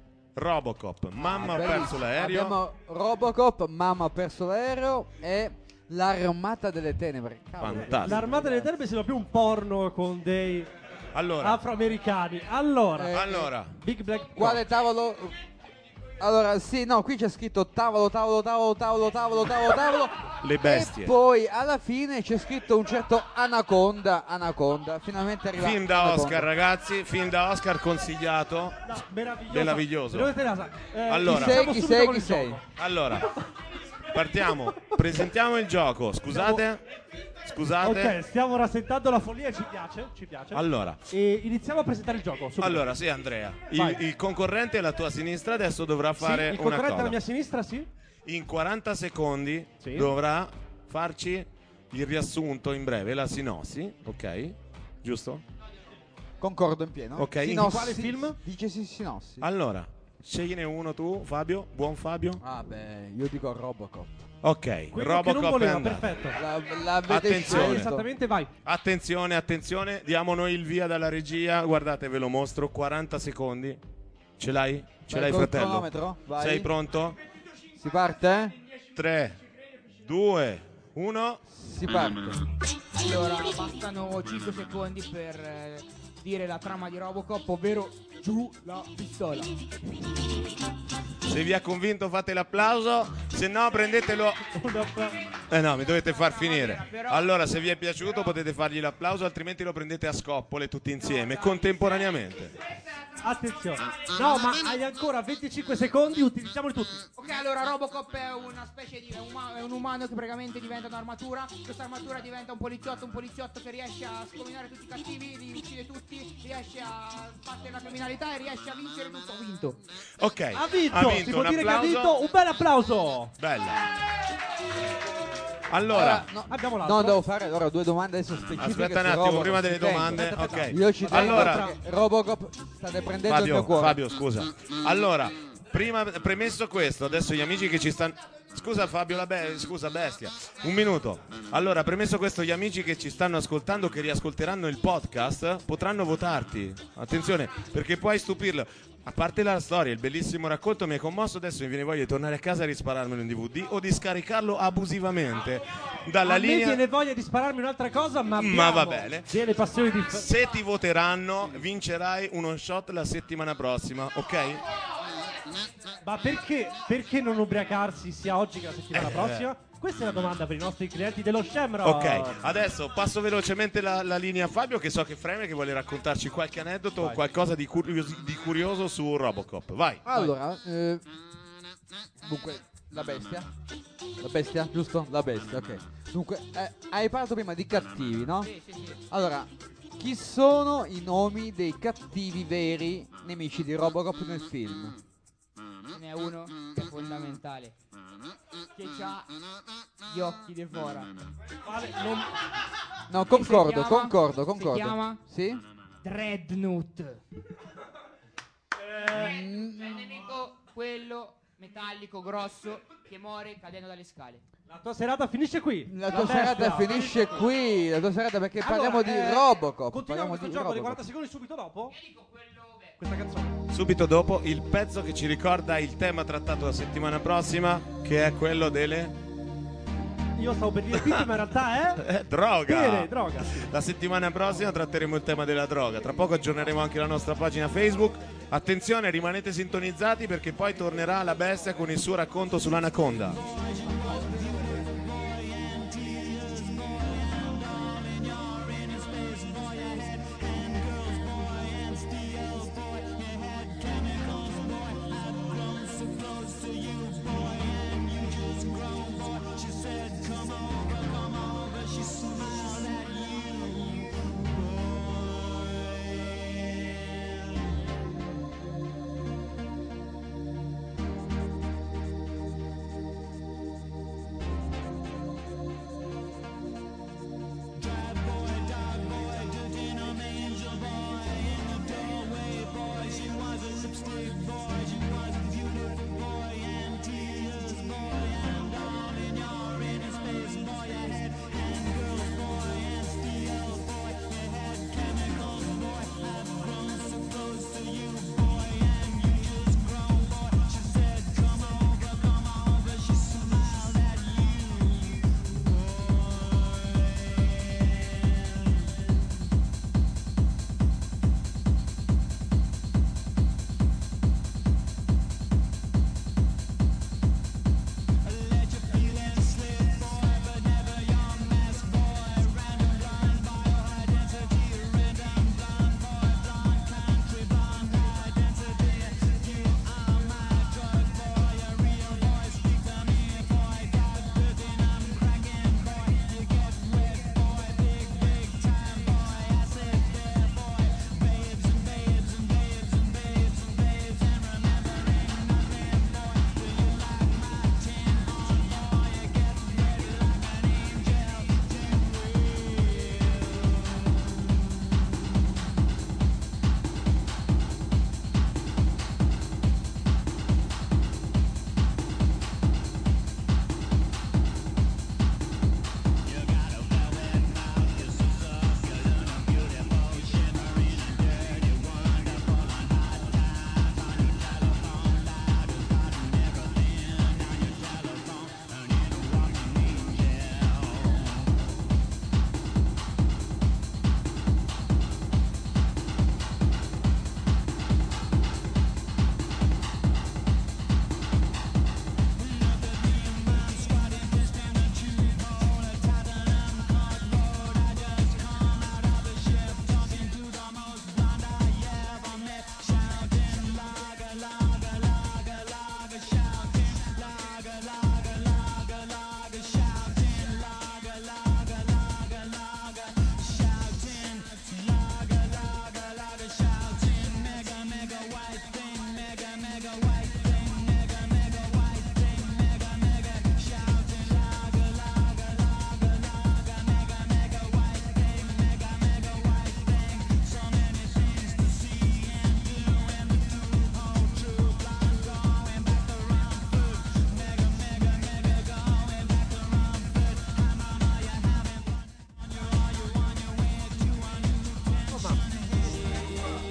Robocop, Mamma ha Bellissimo. perso l'aereo. Abbiamo Robocop, Mamma ha perso l'aereo e L'Armata delle Tenebre. Cavolo. Fantastico. L'Armata delle Tenebre sembra più un porno con dei Allora, afroamericani. Allora, Eh, allora, Big Black Quale tavolo? Allora, sì, no, qui c'è scritto tavolo, tavolo, tavolo, tavolo, tavolo, tavolo, tavolo. le bestie. E poi alla fine c'è scritto un certo Anaconda, Anaconda. Finalmente è arrivato. Film da Anaconda. Oscar, ragazzi, film da Oscar consigliato. no, meraviglioso. Meraviglioso. Dovete la- eh, Allora. Chi sei, iniziamo chi subito sei, con chi il sei? gioco. Allora, partiamo, presentiamo il gioco. Scusate, scusate. Ok, stiamo rassettando la follia, ci piace, ci piace. Allora, E iniziamo a presentare il gioco. subito. allora, sì, Andrea, il, Vai. il concorrente alla tua sinistra adesso dovrà Sì, fare il una concorrente cosa. alla mia sinistra, sì. In quaranta secondi Sì. dovrà farci il riassunto in breve, la sinossi, ok? Giusto? Concordo in pieno. Ok, in Sinossi- quale film? Dice sì, sinossi. Allora, scegliene uno tu, Fabio, buon Fabio. Ah beh, io dico Robocop. Ok, Quello che non Robocop è voleva, andato. perfetto. La, l'avete Attenzione. Vai, scelto. esattamente, vai. Attenzione, attenzione, diamo noi il via dalla regia, guardate ve lo mostro, quaranta secondi. Ce l'hai? Ce Vai l'hai col fratello? cronometro? Vai. Sei pronto? Si parte? tre, due, uno. Si parte. Allora, bastano cinque secondi per eh, dire la trama di Robocop, ovvero giù la pistola. Se vi ha convinto fate l'applauso, se no prendetelo. Eh no, mi dovete far finire. Allora, se vi è piaciuto potete fargli l'applauso, altrimenti lo prendete a scoppole tutti insieme, contemporaneamente. Attenzione. No, ma hai ancora venticinque secondi, utilizziamoli tutti. Ok, allora Robocop è una specie di è un, uma- è un umano che praticamente diventa un'armatura. Questa armatura diventa un poliziotto, un poliziotto che riesce a scominare tutti i cattivi, li uccide tutti, riesce a battere la criminalità e riesce a vincere tutto. Ha vinto. Ok, Ha vinto, ha si vinto può un dire che ha applauso. vinto. Un bel applauso. Bella. Allora, no, abbiamo l'altro. No, devo fare allora due domande adesso specifiche. aspetta un su attimo, Robocop, prima delle ci tengo. domande. Aspetta, aspetta. Ok. Io ci tengo Allora, perché Robocop state prendendo il mio Fabio, cuore. Fabio, scusa. Allora, prima premesso questo, adesso gli amici che ci stanno. Scusa Fabio, la be- scusa bestia. Un minuto. Allora, premesso questo, gli amici che ci stanno ascoltando, che riascolteranno il podcast, potranno votarti. Attenzione, perché puoi stupirlo. A parte la storia, il bellissimo racconto mi ha commosso, adesso mi viene voglia di tornare a casa e rispararmelo in D V D o di scaricarlo abusivamente dalla a me linea. viene voglia di spararmi un'altra cosa, ma Ma abbiamo va bene. delle passioni di Se ti voteranno, vincerai uno shot la settimana prossima, ok? Ma perché, perché non ubriacarsi sia oggi che la settimana Eh, prossima? Questa è la domanda per i nostri clienti dello Shamrock. Ok, adesso passo velocemente la, la linea a Fabio, che so che freme, che vuole raccontarci qualche aneddoto o qualcosa di, curiosi- di curioso su Robocop. Vai. Allora, eh, dunque, la bestia. La bestia, giusto? La bestia, ok. Dunque, eh, hai parlato prima di cattivi, no? Sì, sì, sì. Allora, chi sono i nomi dei cattivi veri nemici di Robocop nel film? Ce n'è uno che è fondamentale. Che ha gli occhi devora. Vale, non... No, concordo, Si chiama- concordo, si concordo. chiama? Sì? Dreadnought. Eh, È il nemico quello metallico grosso che muore cadendo dalle scale. La tua serata finisce qui. La tua serata finisce qui, la tua serata perché parliamo di eh, Robocop. Continuiamo Parliamo questo di gioco di Robocop. quaranta secondi subito dopo. Questa canzone. Subito dopo il pezzo che ci ricorda il tema trattato la settimana prossima, che è quello delle Io stavo per dire pizza, ma in realtà è eh, droga. bere, droga. La settimana prossima tratteremo il tema della droga. Tra poco aggiorneremo anche la nostra pagina Facebook. Attenzione, rimanete sintonizzati perché poi tornerà la bestia con il suo racconto sull'anaconda.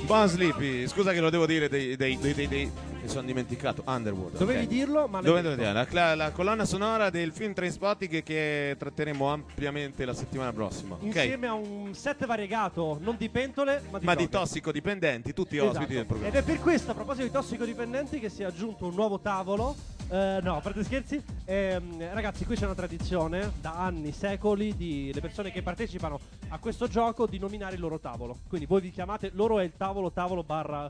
Buon Sleepy, scusa che lo devo dire dei, dei, dei, dei, dei mi sono dimenticato. Underworld. Dovevi ok. dirlo, ma l'hai Dovevo detto. dire, la, la, la colonna sonora del film Trainspotting che, che tratteremo ampiamente la settimana prossima. Ok? Insieme a un set variegato, non di pentole, ma di Ma di droga. tossicodipendenti, tutti Esatto. ospiti del programma. Ed è per questo, a proposito di tossicodipendenti, che si è aggiunto un nuovo tavolo. Eh, no, a parte scherzi. Ehm, ragazzi, qui c'è una tradizione da anni, secoli, di le persone che partecipano a questo gioco di nominare il loro tavolo. Quindi voi vi chiamate, loro è il tavolo, tavolo barra.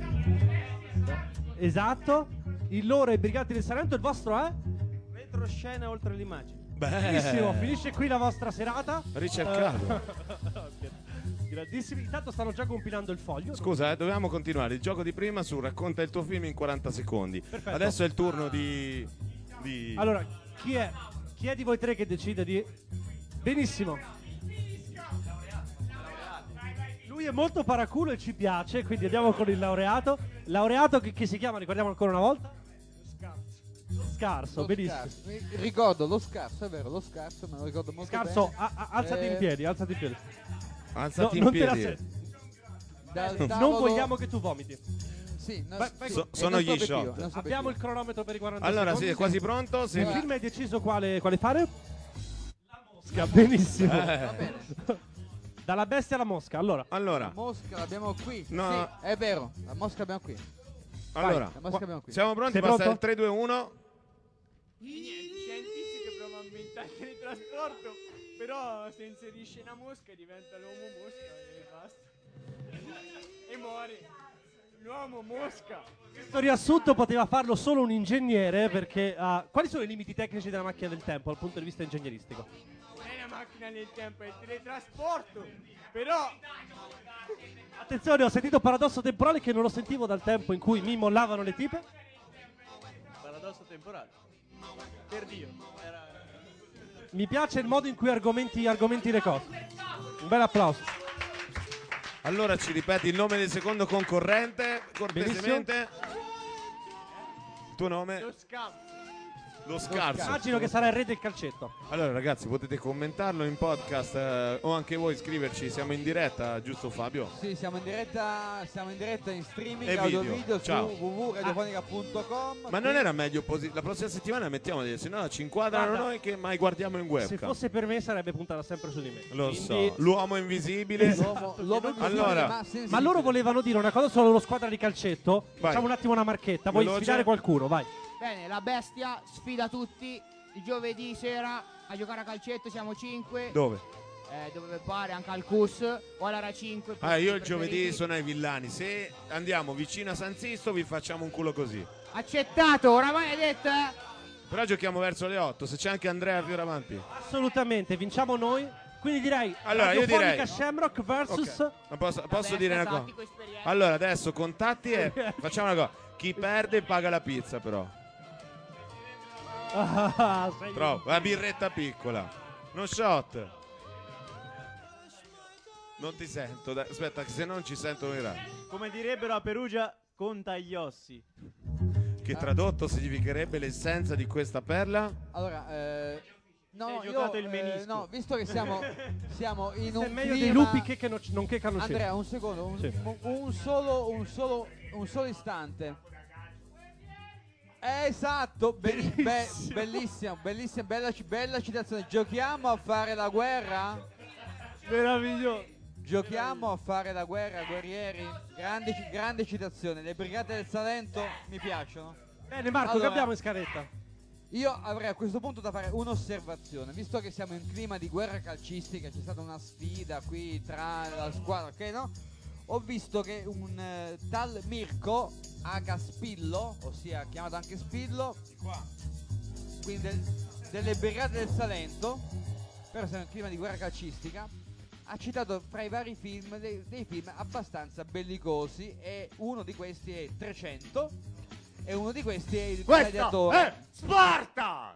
Esatto. Il loro è i Briganti del Salento, il vostro è? Retroscena oltre l'immagine. Benissimo, finisce qui la vostra serata. Ricercato. Eh, Grandissimi. Intanto stanno già compilando il foglio. Scusa, eh, dovevamo continuare il gioco di prima su racconta il tuo film in quaranta secondi. Perfetto. Adesso è il turno di, di... Allora, chi è? Chi è di voi tre che decide di... Benissimo. Lui è molto paraculo e ci piace, quindi andiamo con il laureato. Laureato che, che si chiama, ricordiamo ancora una volta? Lo Scarso, Lo benissimo. scarso. Mi ricordo lo scarso, è vero, lo scarso, me lo ricordo molto Scarso, bene. a- a- alzati Eh, in piedi, alzati in piedi. Alzati No, in non te la piedi. senti. Dal Non tavolo- vogliamo che tu vomiti. Sì, no, Vai- sì, vai- è So- il sono nostro gli obiettivo, shot. il nostro Abbiamo il obiettivo. cronometro per i quaranta Allora, secondi. sì, è quasi pronto. Se... Il film hai deciso quale, quale fare? La mosca, benissimo. Eh. Va bene. Dalla bestia alla mosca, allora. Allora, La mosca l'abbiamo qui. No. Sì, è vero, la mosca l'abbiamo qui. allora La mosca l'abbiamo qui. siamo pronti? Sei Basta pronto? il tre, due, uno. E niente, c'è il tizio che prova a inventare il teletrasporto, però se inserisce una mosca diventa l'uomo mosca e basta. E muore. L'uomo mosca. Questo riassunto poteva farlo solo un ingegnere perché ha... Quali sono i limiti tecnici della macchina del tempo dal punto di vista ingegneristico? Non è una macchina del tempo, è il teletrasporto. Però Attenzione, ho sentito paradosso temporale che non lo sentivo dal tempo in cui mi mollavano le tipe. Paradosso temporale. Per Dio. Era... Mi piace il modo in cui argomenti, argomenti le cose. Un bel applauso. Allora ci ripeti il nome del secondo concorrente, cortesemente. Tuo nome? lo scappo. Lo Scarso. Immagino che sarà il re del calcetto. Allora ragazzi, potete commentarlo in podcast eh, o anche voi scriverci, siamo in diretta, giusto Fabio? Sì, siamo in diretta, siamo in diretta in streaming, E audio video. video su Ciao. w w w punto radiofonica punto com. Ma non era meglio posi- la prossima settimana mettiamo delle, se no ci inquadrano Guarda, noi che mai guardiamo in Se webcam. fosse per me sarebbe puntata sempre su di me. Lo Quindi- so, l'uomo invisibile. L'uomo, l'uomo invisibile, Allora, ma sensibile. Ma loro volevano dire una cosa sulla loro squadra di calcetto. Vai. Facciamo un attimo una marchetta. Vuoi Veloce. sfidare qualcuno? Vai. Bene, la bestia sfida tutti il giovedì sera a giocare a calcetto, siamo cinque. Dove? Eh, dove pare, anche al C U S o all'Ara cinque. Ah, io il preferiti. giovedì sono ai Villani. Se andiamo vicino a San Sisto vi facciamo un culo così. Accettato, oramai è detto, eh. Però giochiamo verso le otto, se c'è anche Andrea Fioravanti. Assolutamente, vinciamo noi. Quindi direi Allora, io Radiofonica direi- Shamrock versus Ok. Ma posso, posso Vabbè, dire una tattico, cosa? esperienza. Allora, adesso contatti e facciamo una cosa. Chi perde paga la pizza, però. Ah, sei- Però, la birretta piccola. Non shot. Non ti sento. dai. Aspetta, che se non ci sentono i ragazzi. Come direbbero a Perugia, conta gli ossi. Che tradotto significherebbe l'essenza di questa perla? Allora, eh, no, Hai io, giocato il eh, menisco. no, visto che siamo, siamo in un È meglio clima... dei lupi che, che non, non che canno Andrea, un secondo, un, Sì. un solo, un solo, un solo istante. Esatto, be- be- Bellissimo. bellissimo, bellissima, bella, ci- bella citazione. Giochiamo a fare la guerra? Meraviglioso. Giochiamo a fare la guerra, guerrieri? Grande, ci- grande citazione. Le brigate del Salento mi piacciono. Bene, Marco, Allora, che abbiamo in scaletta? Io avrei a questo punto da fare un'osservazione, visto che siamo in clima di guerra calcistica, c'è stata una sfida qui tra la squadra, che no? Ho visto che un eh, tal Mirko H. Spillo, ossia chiamato anche Spillo, quindi del- delle brigate del Salento, però siamo in clima di guerra calcistica, ha citato fra i vari film dei, dei film abbastanza bellicosi e uno di questi è trecento e uno di questi è il Questo gladiatore. è Sparta!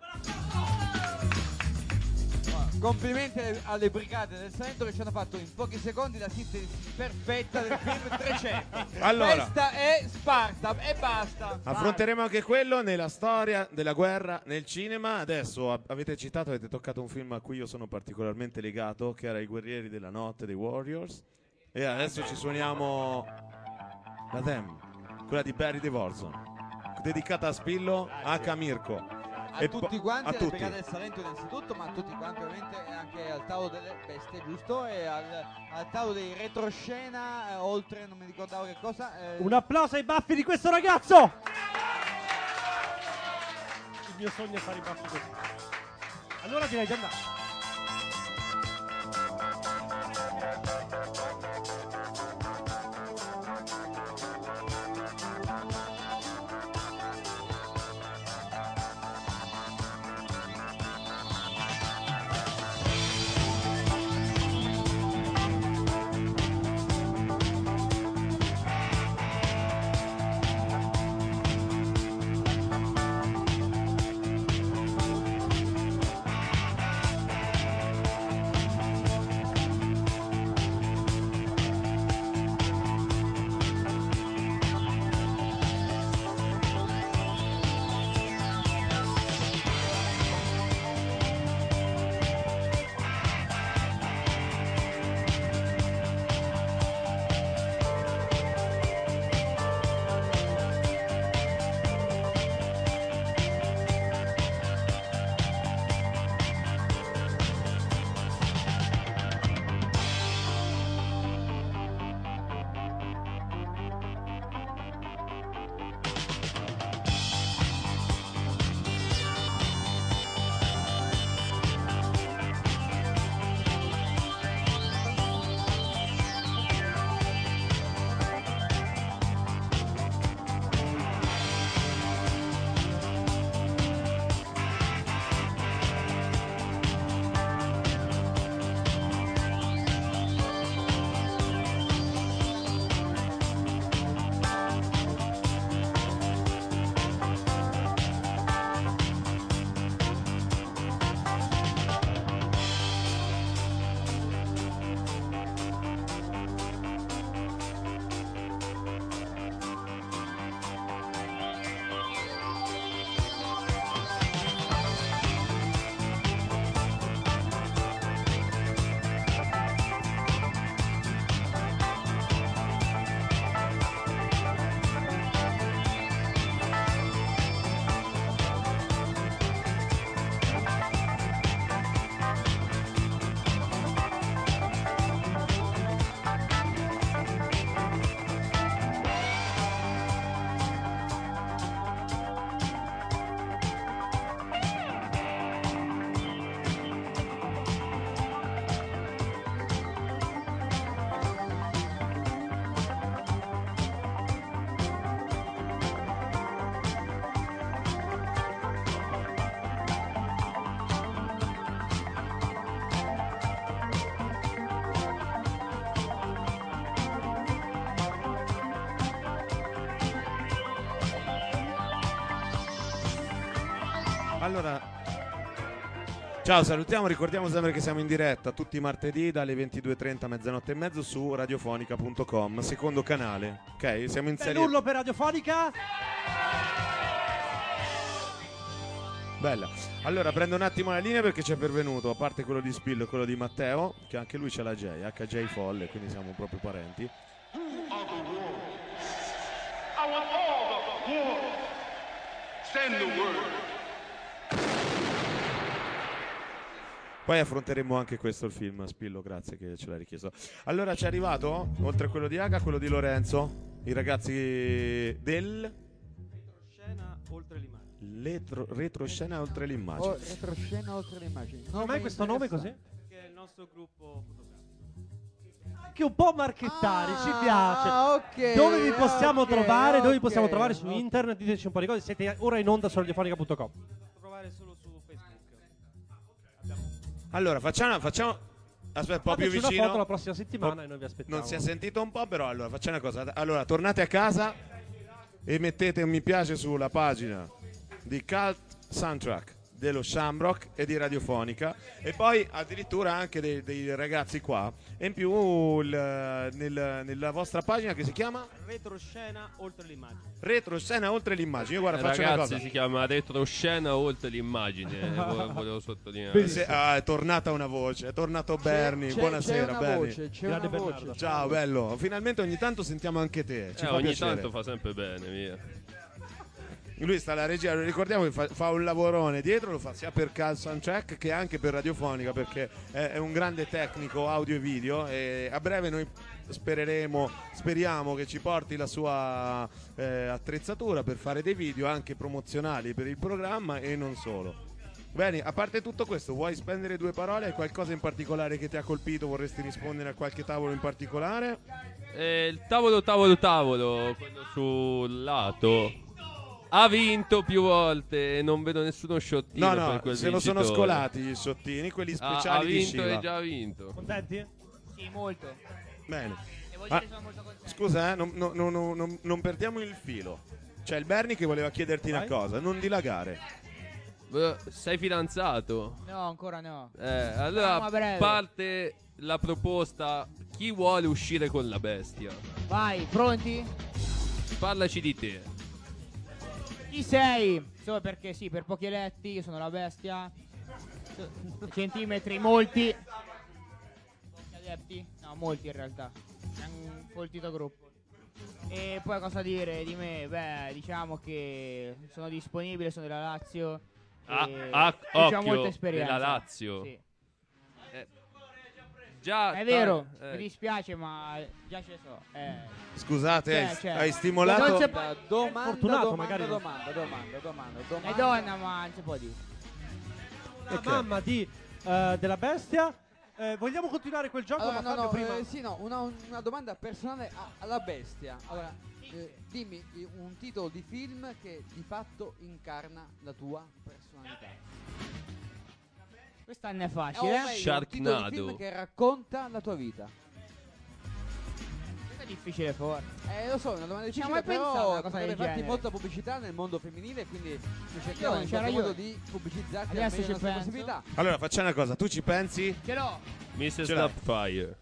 Complimenti alle, alle brigate del Salento che ci hanno fatto in pochi secondi la sintesi perfetta del film trecento. Allora. Questa è Sparta e basta. Affronteremo anche quello nella storia della guerra nel cinema. Adesso a- avete citato, avete toccato un film a cui io sono particolarmente legato, che era I Guerrieri della Notte dei Warriors. E adesso ci suoniamo La Them, quella di Barry Devorson, dedicata a Spillo, a Mirko. A E tutti po- quanti, a alle tutti. Brigate del Salento innanzitutto, ma a tutti quanti ovviamente anche al tavolo delle bestie, giusto? E al, al tavolo dei retroscena, eh, oltre, non mi ricordavo che cosa. eh, Un applauso ai baffi di questo ragazzo! Il mio sogno è fare i baffi così. Allora direi di andare. Allora, ciao, salutiamo, ricordiamo sempre che siamo in diretta tutti i martedì dalle ventidue e trenta a mezzanotte e mezzo su radiofonica punto com, secondo canale, ok? Siamo in serie... Urlo per Radiofonica. Bella. Allora, prendo un attimo la linea perché c'è pervenuto, a parte quello di Spillo e quello di Matteo, che anche lui c'ha la J, H J Folle, quindi siamo proprio parenti. Send the word. Poi affronteremo anche questo il film, Spillo, grazie che ce l'hai richiesto. Allora, ci è arrivato, oltre a quello di Aga, quello di Lorenzo, i ragazzi del... Scena oltre l'immagine. Letro, retroscena oltre l'immagine. Oh, retroscena oltre l'immagine. Come mai questo nome così? Perché è il nostro gruppo fotografico. Anche un po' marchettari, ci piace. ok, Dove vi possiamo ok, trovare? Dove vi possiamo ok, trovare su ok. internet? Diteci un po' di cose. Siete ora in onda su radiofonica punto com. Trovare solo su Facebook. Allora, facciamo... facciamo... Aspetta, un po' più Fateci una vicino. foto la prossima settimana Oh, e noi vi aspettiamo. Non si è sentito un po', però allora facciamo una cosa. Allora, tornate a casa e mettete un mi piace sulla pagina di Cult Soundtrack dello Shamrock e di Radiofonica, e poi addirittura anche dei, dei ragazzi qua, e in più il, nel- nella vostra pagina che si chiama Retroscena oltre l'immagine. Retroscena oltre l'immagine. Io guarda, Eh, faccio una ragazzi, cosa. si chiama retroscena oltre l'immagine. eh, vo- volevo sottolineare. Se- ah, è tornata una voce, è tornato Bernie. c'è- Buonasera, c'è una Bernie. voce, c'è una Grande voce, Bernardo. c'è Ciao, una voce. bello. Finalmente ogni tanto sentiamo anche te. Ci Eh, fa ogni piacere. tanto fa sempre bene, via. Lui sta alla regia, lo ricordiamo che fa, fa un lavorone dietro, lo fa sia per Cal Soundcheck che anche per Radiofonica, perché è, è un grande tecnico audio e video, e a breve noi spereremo, speriamo che ci porti la sua eh, attrezzatura per fare dei video anche promozionali per il programma e non solo. Bene, a parte tutto questo, vuoi spendere due parole? Hai qualcosa in particolare che ti ha colpito? Vorresti rispondere a qualche tavolo in particolare? Eh, il tavolo, tavolo, tavolo, quello sul lato, ha vinto più volte e non vedo nessuno sciottino No, per no, quel se lo sono vincitore. scolati gli sottini, quelli Ha- speciali ha di vinto Shiva. e già vinto. Contenti? Sì, molto. Bene. Devo Ah, dire che sono molto contento. scusa, eh, non, non- non- non- non perdiamo il filo. C'è il Bernie che voleva chiederti una Vai. cosa, non dilagare. Beh, sei fidanzato? No, ancora no. Eh, allora Andiamo a breve. parte la proposta. Chi vuole uscire con la bestia? Vai, pronti? Parlaci di te. Chi sei? Solo perché sì, per pochi eletti, io sono la bestia. So- Centimetri molti. Pochi adepti? No, molti in realtà. È un foltito gruppo. E poi cosa dire di me? Beh, diciamo che sono disponibile, sono della Lazio. Ah, e ah, e c'ho occhio, molta esperienza. della Lazio. Sì. Eh, già È vero, eh. mi dispiace, ma già ce so. Eh. Scusate, Cioè, hai- cioè, hai stimolato- non si Domanda, domanda, Fortunato, domanda, magari. domanda, domanda, domanda, domanda. È donna, ma non si può dire. La mamma di, eh, della bestia. Eh, vogliamo continuare quel gioco? Allora, ma no, Fabio no, prima. eh, sì, no, una, una domanda personale a- alla bestia. Allora, eh, dimmi eh, un titolo di film che di fatto incarna la tua personalità. Quest'anno è O facile. meglio, eh? un titolo di film che racconta la tua vita. Questo è difficile forse. Eh, lo so, è una domanda Ci hai difficile, mai pensato a però una cosa potrebbe del farti genere? molta pubblicità nel mondo femminile, quindi noi cerchiamo Ragione, in c'ha qualche modo ragione. di pubblicizzarti Adesso al meglio ci delle nostre penso. possibilità. Allora, facciamo una cosa, tu ci pensi? Ce l'ho. mister Ce l'hai. Snapfire.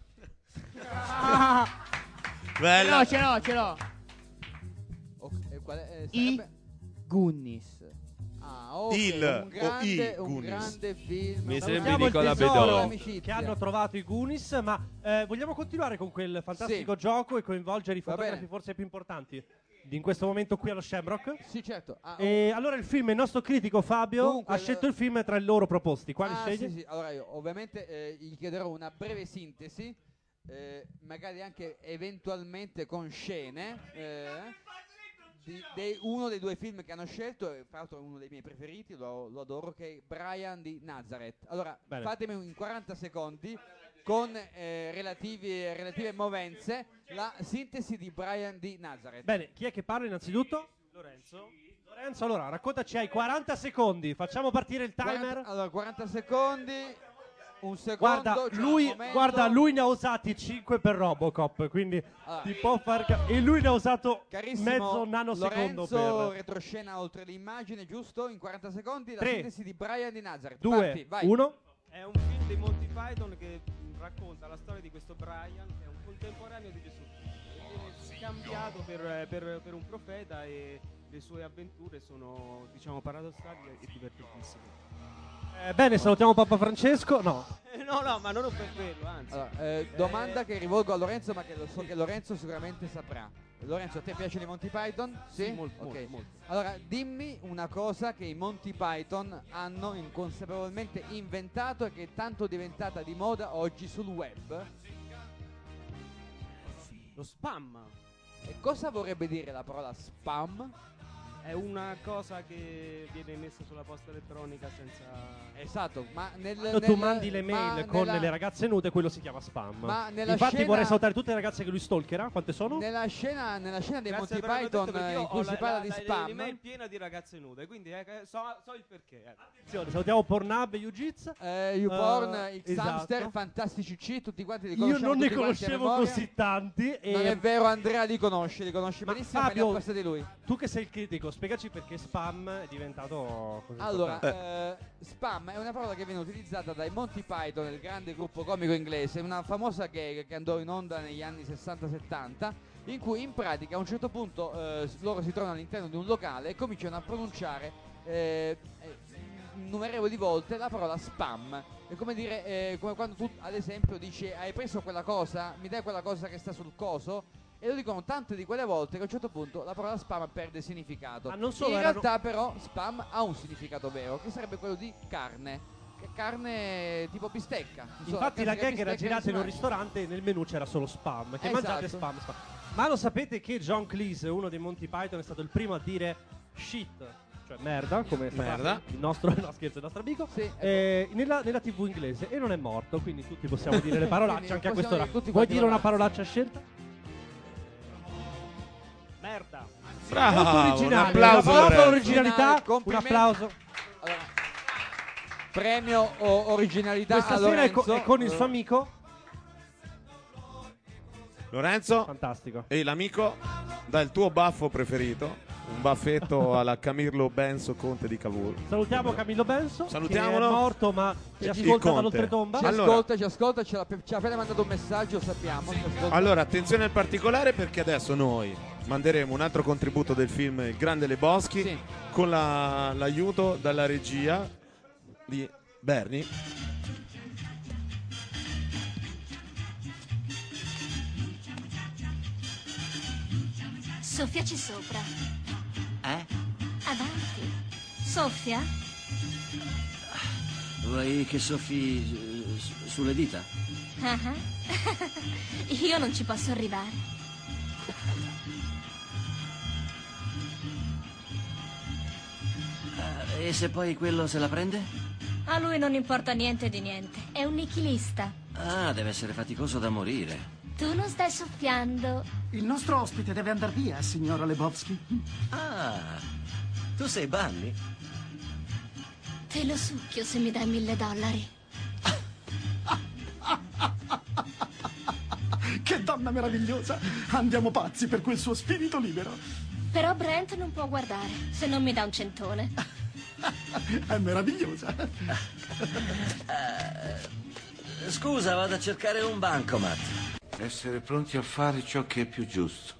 Bella. Ce l'ho, ce l'ho, ce l'ho. Ok, e qual è? Eh, I sarebbe- Goonies. Ah, ok, Il un o grande, i un Goonies. grande film. Mi Una- sembri Salutiamo il Nicola tesoro Bedò. Amicizia. che hanno trovato i Goonies, ma eh, vogliamo continuare con quel fantastico Sì. gioco e coinvolgere i Va fotografi bene. forse più importanti di in questo momento qui allo Shamrock. Sì, certo. Ah, E allora il film, il nostro critico Fabio Dunque, ha scelto il- il film tra i loro proposti. Quali ah, scegli? sì, sì. Allora io ovviamente eh, gli chiederò una breve sintesi, eh, magari anche eventualmente con scene, eh, di, dei- uno dei due film che hanno scelto, e tra l'altro è uno dei miei preferiti, lo, lo adoro, che è Brian di Nazareth. Allora, Bene. fatemi in quaranta secondi, con eh, relativi, relative movenze, la sintesi di Brian di Nazareth. Bene, chi è che parla innanzitutto? Lorenzo. Lorenzo, allora raccontaci, hai quaranta secondi, facciamo partire il timer. quaranta, allora, quaranta secondi, un secondo. Guarda, c'è un lui, momento. guarda, lui ne ha usati cinque per Robocop, quindi Ah. ti può far ca- e lui ne ha usato Carissimo mezzo nanosecondo Lorenzo, per retroscena oltre l'immagine, giusto? In quaranta secondi la Tre, sintesi di Brian di Nazareth. due, Parti, vai. uno. È un film dei Monty Python che mh, racconta la storia di questo Brian, che è un contemporaneo di Gesù. E viene scambiato per, eh, per- per un profeta e le sue avventure sono, diciamo, paradossali e divertentissime. Eh, bene, salutiamo Papa Francesco. No. no, no, ma non per quello, anzi. Allora, eh, domanda che rivolgo a Lorenzo, ma che lo so che Lorenzo sicuramente saprà. Lorenzo, a te piacciono i Monty Python? Sì? Sì, molto, Ok. molto, molto. Allora, dimmi una cosa che i Monty Python hanno inconsapevolmente inventato e che è tanto diventata di moda oggi sul web. Lo spam E cosa vorrebbe dire la parola spam? è una cosa che viene messa sulla posta elettronica senza... Esatto, ma nel, Quando nel- tu mandi le ma mail con nella- le ragazze nude, quello si chiama spam. Ma nella Infatti scena- vorrei salutare tutte le ragazze che lui stalkerà. Quante sono? Nella scena, nella scena dei Grazie Monty per averlo Python detto, perché eh, io in cui ho si la- parla la- di la- spam, l'email piena di ragazze nude, quindi eh, che so, so il perché. eh. Attenzione, salutiamo Pornhub e YouJiz. eh, YouPorn, Eh, X esatto. Hamster, Fantastici C, tutti quanti li Io conosciamo non ne tutti quanti a conoscevo memoria. così tanti. E Non è vero, Andrea li conosce, li conosce Ma benissimo, ma li Fabio, ha passati lui. tu che sei il critico, spiegaci perché spam è diventato così Allora, importante. eh, spam è una parola che viene utilizzata dai Monty Python, il grande gruppo comico inglese, una famosa gag che andò in onda negli anni sessanta settanta, in cui in pratica a un certo punto eh, loro si trovano all'interno di un locale e cominciano a pronunciare eh, eh, innumerevoli volte la parola spam. È come dire, eh, come quando tu ad esempio dici hai preso quella cosa, mi dai quella cosa che sta sul coso? E lo dicono tante di quelle volte che a un certo punto la parola spam perde significato. Ma non solo, in erano- realtà però spam ha un significato vero, che sarebbe quello di carne. Che carne tipo bistecca. Insomma, Infatti la classica gag era bistecca girata in un che si ristorante e nel menù c'era solo spam. Che Esatto. mangiate spam, spam. Ma lo sapete che John Cleese, uno dei Monty Python, è stato il primo a dire shit, cioè merda, come sta Merda. il nostro, no scherzo, il nostro amico, eh, nella, nella tivù inglese, e non è morto, quindi tutti possiamo dire le parolacce Quindi anche a possiamo quest'ora. dire tutti Vuoi quanti dire una parolacce. parolaccia a scelta? Merda. Bravo, Molto originale. un applauso, Un applauso Lorenzo. all'originalità, un Complimenti. applauso. Premio o originalità Questa a sera è, co- Lorenzo. è con il suo amico. Lorenzo. Fantastico. E l'amico dà il tuo baffo preferito. Un baffetto alla Camillo Benso, conte di Cavour. Salutiamo Camillo Benso. Salutiamolo. Che è morto, ma ci Il ascolta conte. dall'oltretomba. Ci Allora- ascolta, ci ascolta, ci ha, ci ha appena mandato un messaggio, sappiamo. ci ascolta. Allora, attenzione al particolare perché adesso noi manderemo un altro contributo del film Il Grande Lebowski con la- l'aiuto dalla regia di Bernie. Soffiaci sopra. Eh? Avanti. Soffia? Vuoi che soffi eh, su- sulle dita? Ah ah. Io non ci posso arrivare. Ah, e se poi quello se la prende? A lui non importa niente di niente. È un nichilista. Ah, deve essere faticoso da morire. Tu non stai soffiando. Il nostro ospite deve andare via, signora Lebowski. Ah, tu sei Bunny? Te lo succhio se mi dai mille dollari. Che donna meravigliosa! Andiamo pazzi per quel suo spirito libero. Però Brent non può guardare se non mi dà un centone. È meravigliosa. Eh, scusa, vado a cercare un bancomat. Essere pronti a fare ciò che è più giusto.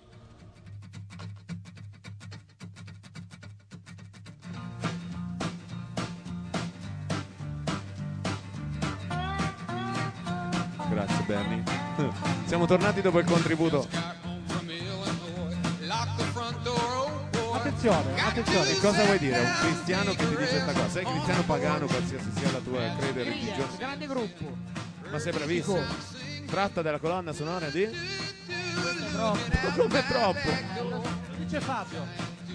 Grazie Bernie. Siamo tornati dopo il contributo. Attenzione, attenzione. Che cosa vuoi dire? Un cristiano che ti dice questa cosa? Sei cristiano pagano, qualsiasi sia la tua credo e religione. Grande gruppo. Ma sei bravissimo. Tratta della colonna sonora di? Troppo. Come troppo? Dice Fabio.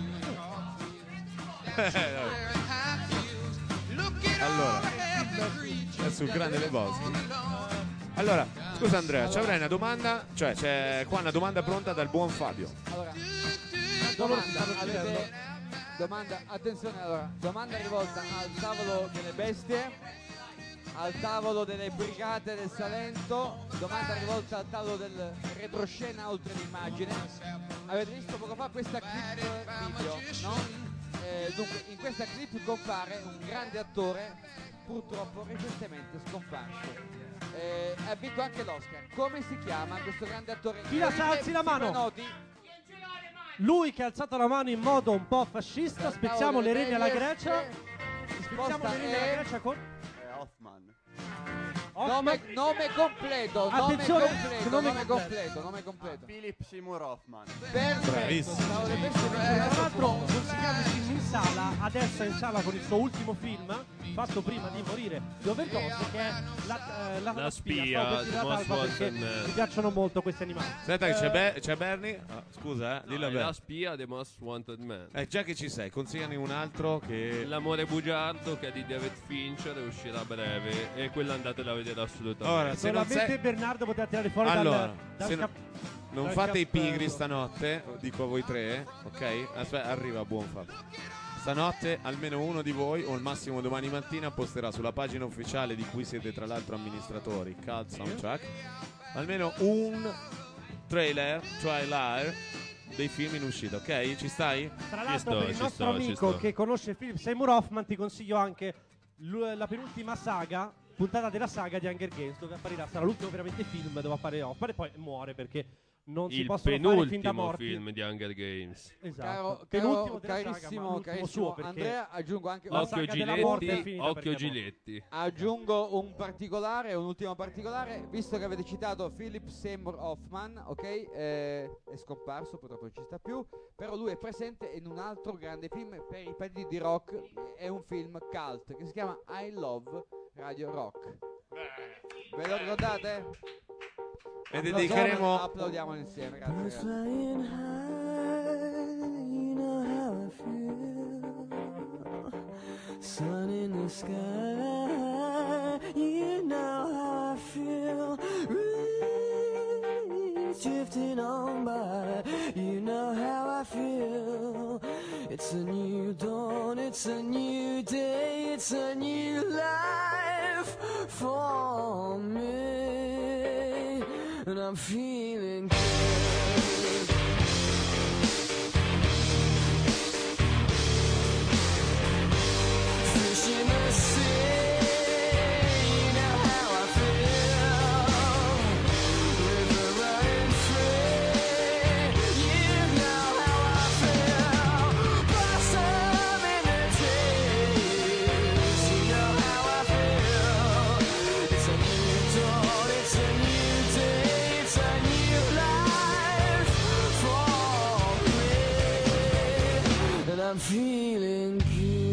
Allora, è sul Grande Lebowski. Allora, scusa Andrea, ci avrei una domanda, cioè c'è qua una domanda pronta dal buon Fabio. Allora, domanda, avete, domanda, attenzione allora, domanda rivolta al tavolo delle bestie, al tavolo delle brigate del Salento, domanda rivolta al tavolo del retroscena oltre l'immagine. Avete visto poco fa questa clip video, no? Eh, dunque, in questa clip compare un grande attore, purtroppo recentemente scomparso. Eh, ha vinto anche l'Oscar. Come si chiama questo grande attore? Chi la sa, alzi la mano. Noti? Lui che ha alzato la mano in modo un po' fascista. Spezziamo le reni alla Grecia. Spezziamo le reni alla Grecia con Hoffman. Nome, nome completo, Attenzione, nome completo, nome nome completo. completo, nome completo. Philip Seymour Hoffman. Perfetto. Bravissimo. Stavo le bestie Tra l'altro consigliamo il film in sala, adesso è in sala con il suo ultimo film fatto prima di morire di overdose, che è La, eh, la, La spia, Stavo per The dire la Most talpa perché Wanted Man. mi piacciono molto questi animali. Aspetta che c'è, Eh, Be- c'è Bernie. Ah, scusa, eh, dillo a No, è Bernie. la spia The Most Wanted Man. Eh, già che ci sei, consigliane un altro che... L'amore bugiardo, che è di David Fincher, uscirà a breve e quella andatela a vedere assolutamente. Ora, se non solamente sei... Bernardo poteva tirare fuori Allora, dal, dal se no- cap- non dal fate i cappello. pigri stanotte, dico a voi tre, ok? Aspetta, arriva buon Fabio. Stanotte almeno uno di voi, o al massimo domani mattina, posterà sulla pagina ufficiale di cui siete tra l'altro amministratori, Cult Soundtrack, almeno un trailer, trailer dei film in uscita, ok? Ci stai? Tra Ci l'altro, sto, per il ci nostro sto, ci amico sto. che conosce Philip Seymour Hoffman, ti consiglio anche l- la penultima saga, puntata della saga di Hunger Games, dove apparirà, sarà l'ultimo veramente film dove appare Hoffman e poi muore perché non si Il possono fare film da penultimo morti. film di Hunger Games. Esatto. Caro, Penultimo caro, della saga, ma carissimo, l'ultimo carissimo suo, perché Andrea, aggiungo anche la Occhio saga della morte è Giletti, finita occhio perché è morto. Giletti. Aggiungo un particolare, un ultimo particolare, visto che avete citato Philip Seymour Hoffman, ok? Eh, è scomparso, purtroppo non ci sta più, però lui è presente in un altro grande film per i partiti di rock, è un film cult che si chiama I Love Radio Rock. Ve lo ricordate? E Applaudiamo- dedicheremo Applaudiamo insieme, grazie. grazie. Flying high, you know how I feel. Sun in the sky, you know how I feel. Breeze drifting on by, you know how I feel. It's a new dawn, it's a new day, it's a new life for me, and I'm feeling good. Fish in the sea, you know how I feel. River running free, you know how I feel. Blossom in the trees, you know how I feel. It's a new dawn, it's a new day, it's a new life for me, and I'm feeling good.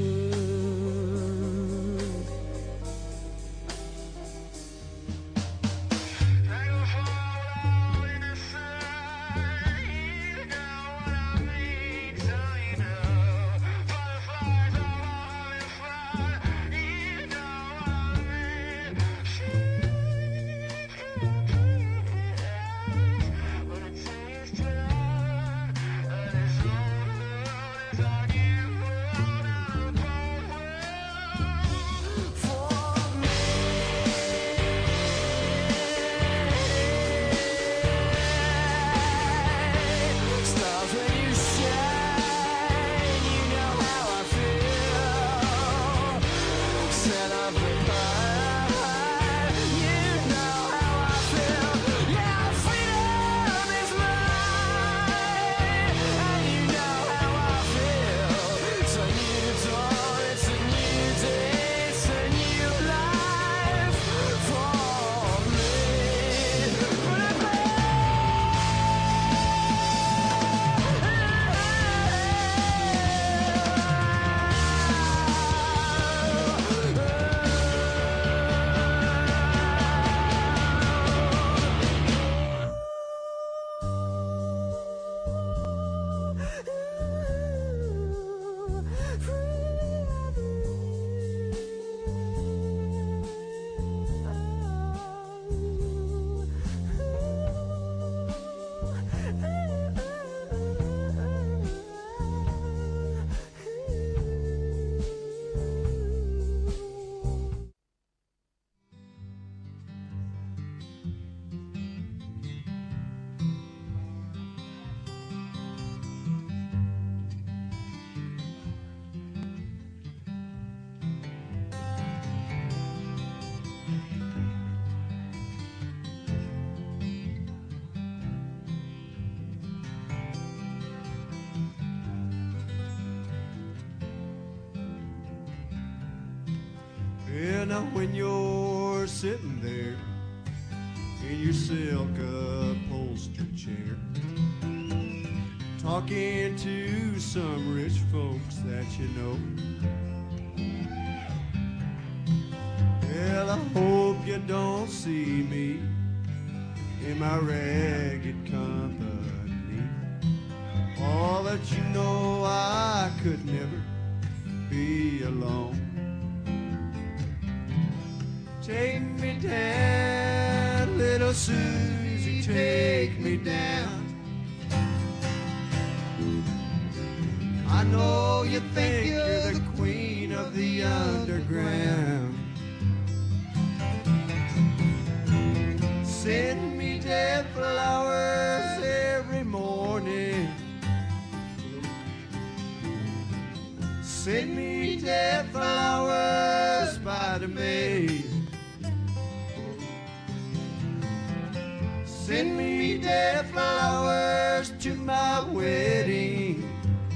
Stars when you shine, you know how I feel. Set up the fire, you know how I feel. Yeah, freedom is mine, and you know how I feel. It's a new dawn, it's a new day, it's a new life for me. But I Yeah, now when you're sitting there in your silk upholstered chair, talking to some rich folks that you know, well, I hope you don't see me in my ragged company. All that you know, I could never be alone. Take me down, little Susie, take me down. I know you think you're the queen of the underground. Send me dead flowers every morning. Send me dead flowers by the mail. Send me dead flowers to my wedding.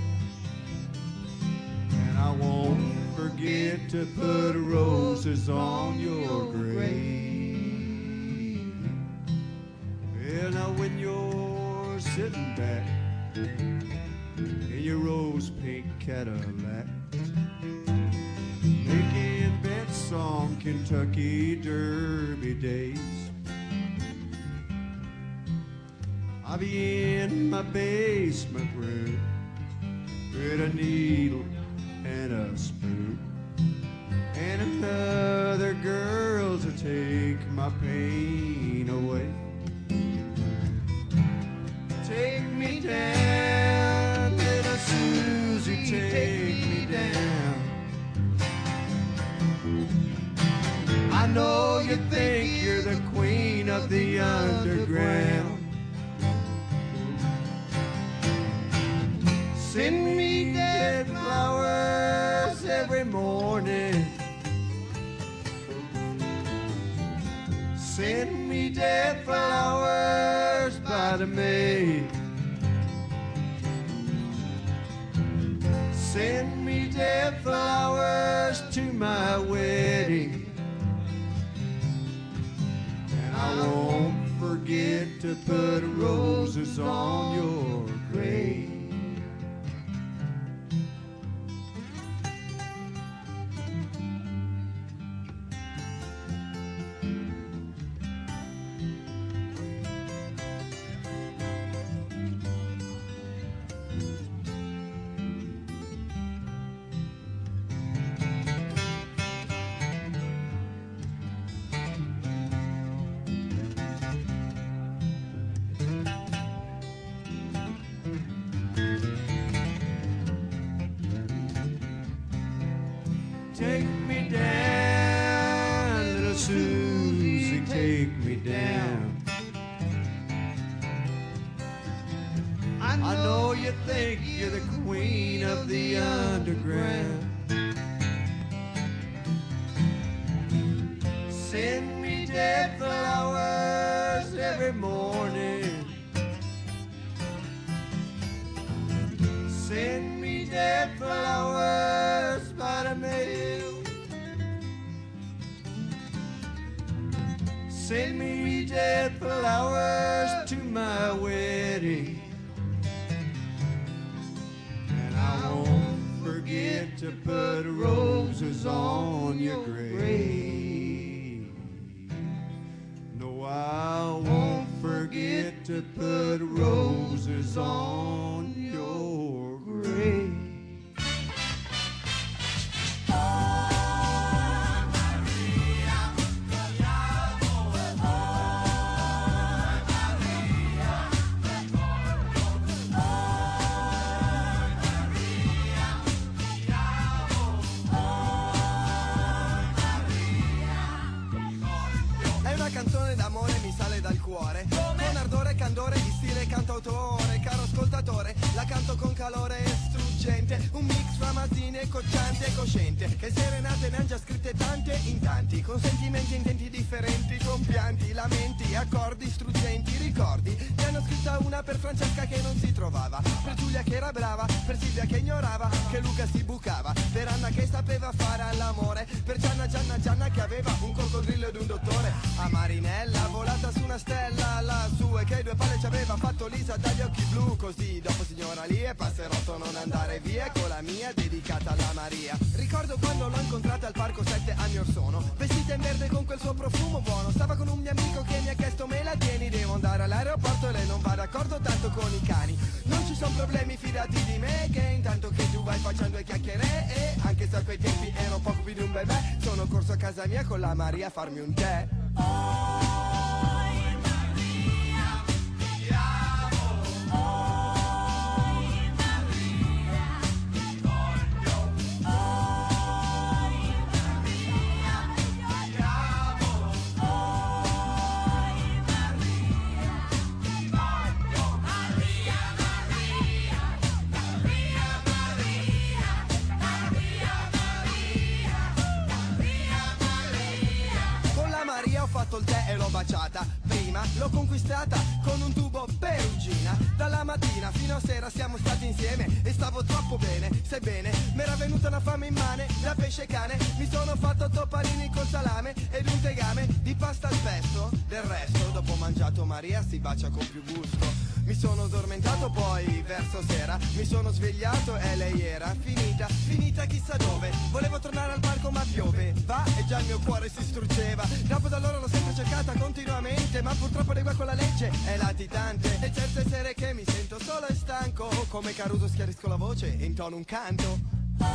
And I won't forget to put roses on your grave. Well, now when you're sitting back in your rose pink Cadillac, making bets on Kentucky Derby days, I'll be in my basement room with a needle and a spoon and another girl to take my pain away. Take me down, little Susie, take me down. I know you think you're the queen of the underground. Send me dead flowers every morning. Send me dead flowers by the mail. Send me dead flowers to my wedding. And I won't forget to put roses on your grave. Take me down, little Susie, take me down. I know you think you're the queen of the underground. Send me dead flowers every morning. Send me dead flowers by the mail. Send me dead flowers to my wedding. And I won't forget to put roses on your grave. No, I won't forget to put roses on your grave. È una canzone d'amore, mi sale dal cuore. Con ardore, candore, di stile cantautore. Caro ascoltatore, la canto con calore struggente. Un mix fra mazzine, cocciante e cosciente. Che serenate ne han già scritte tante in tanti. Con sentimenti e intenti differenti, con pianti, lamenti, accordi struggenti, ricordi. Ne hanno scritta una per Francesca che non si trovava, per Giulia che era brava, per Silvia che ignorava che Luca si bucava, per Anna che sapeva fare all'amore, per Gianna, Gianna, Gianna che aveva un coccodrillo ed un dottore. A Marinella volata su una stella lassù e che due palle ci aveva fatto Lisa dagli occhi blu. Così dopo signora lì e passerotto non andare via, con la mia dedicata alla Maria. Ricordo quando l'ho incontrata al parco sette anni or sono, vestita in verde con quel suo profumo buono. Stava con un mio amico che mi ha chiesto me la tieni, devo andare all'aeroporto e lei non va d'accordo tanto con i cani. Non ci sono problemi, fidati di me, che intanto che tu vai facendo le chiacchiere, e anche se a quei tempi ero poco più di un bebè, sono corso a casa mia con la Maria a farmi un tè. Maria, Maria, Maria, fatto il tè e l'ho baciata. Prima l'ho conquistata con un tubo perugina. Dalla mattina fino a sera siamo stati insieme e stavo troppo bene, sebbene m'era venuta una fame immane da pesce cane. Mi sono fatto otto panini col salame ed un tegame di pasta al pesto. Del resto dopo mangiato Maria si bacia con più gusto. Mi sono addormentato poi verso sera, mi sono svegliato e lei era finita, finita chissà dove. Volevo tornare al parco ma piove, va e già il mio cuore si struggeva. Dopo da allora l'ho sempre cercata continuamente, ma purtroppo legua con la legge è latitante. E certe sere che mi sento solo e stanco, come Caruso schiarisco la voce e intono un canto.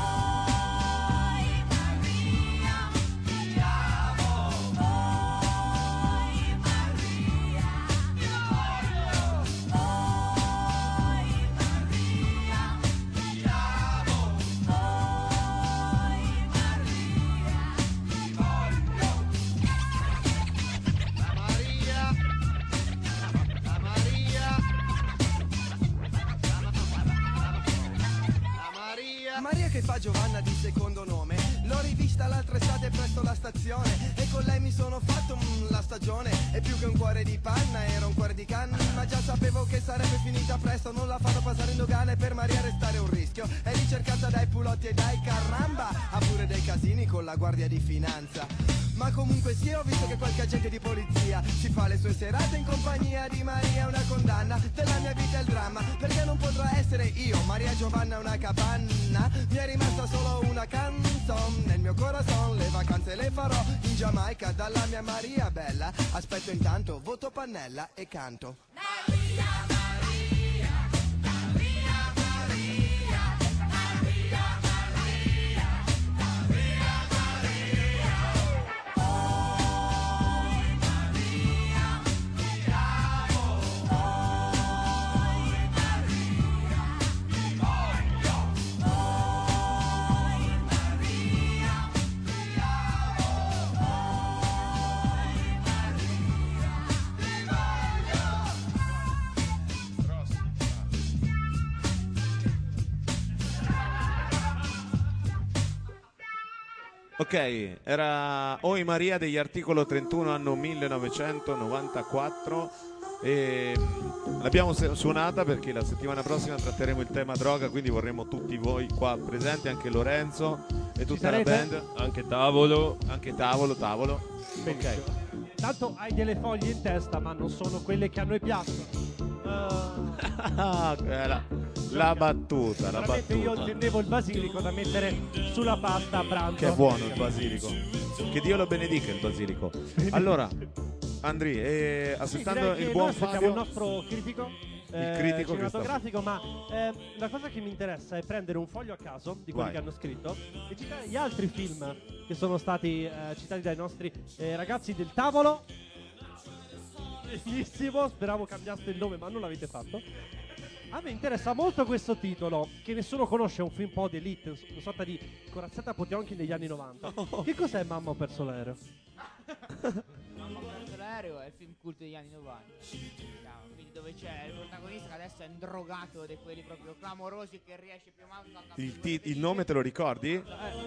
Maria che fa Giovanna di secondo nome, l'ho rivista l'altra estate presso la stazione e con lei mi sono fatto mm, la stagione. E più che un cuore di panna era un cuore di canna, ma già sapevo che sarebbe finita presto. Non la fanno passare in dogana e per Maria restare un rischio. È ricercata dai pulotti e dai caramba, ha pure dei casini con la guardia di finanza. Ma comunque sì, ho visto che qualche agente di polizia si fa le sue serate in compagnia di Maria. Una condanna della mia vita è il dramma, perché non potrà essere io Maria Giovanna una capanna. Mi è rimasta solo una canzone nel mio corazon, le vacanze le farò in Giamaica dalla mia Maria bella. Aspetto intanto, voto pannella e canto. Maria, Maria, Maria, Maria, Maria, Maria, Maria, Maria. Oi Maria, ti amo. Oi Maria, ti voglio. Oi Maria, ti amo. Oi Maria, ti voglio. Ok, era Oi Maria degli Articolo trentuno, anno millenovecentonovantaquattro, e mm, l'abbiamo se- suonata perché la settimana prossima tratteremo il tema droga, quindi vorremmo tutti voi qua presenti, anche Lorenzo e tutta la sarete? band. Anche tavolo. Anche tavolo, tavolo. Benissimo. Tanto hai delle foglie in testa, ma non sono quelle che a noi piacciono. Ah, la, la battuta, la Veramente io battuta. intendevo il basilico da mettere sulla pasta a pranzo. Che è buono il basilico. Che Dio lo benedica il basilico. Allora, Andri, eh, aspettando Sì, direi il che buon noi aspettiamo Fabio. il nostro critico, eh, critico che cinematografico, ma eh, la cosa che mi interessa è prendere un foglio a caso di quelli Vai. che hanno scritto e citare gli altri film che sono stati eh, citati dai nostri eh, ragazzi del tavolo. Bellissimo, speravo cambiaste il nome, ma non l'avete fatto. A me interessa molto questo titolo, che nessuno conosce, è un film un po' d'elite, una sorta di corazzata Potionkin degli anni novanta. Che cos'è Mamma ho perso l'aereo? Mamma ho perso l'aereo è il film culto degli anni novanta. Diciamo, quindi dove c'è il protagonista che adesso è un drogato di quelli proprio clamorosi che riesce più o meno a Il, ti- il nome te lo ricordi?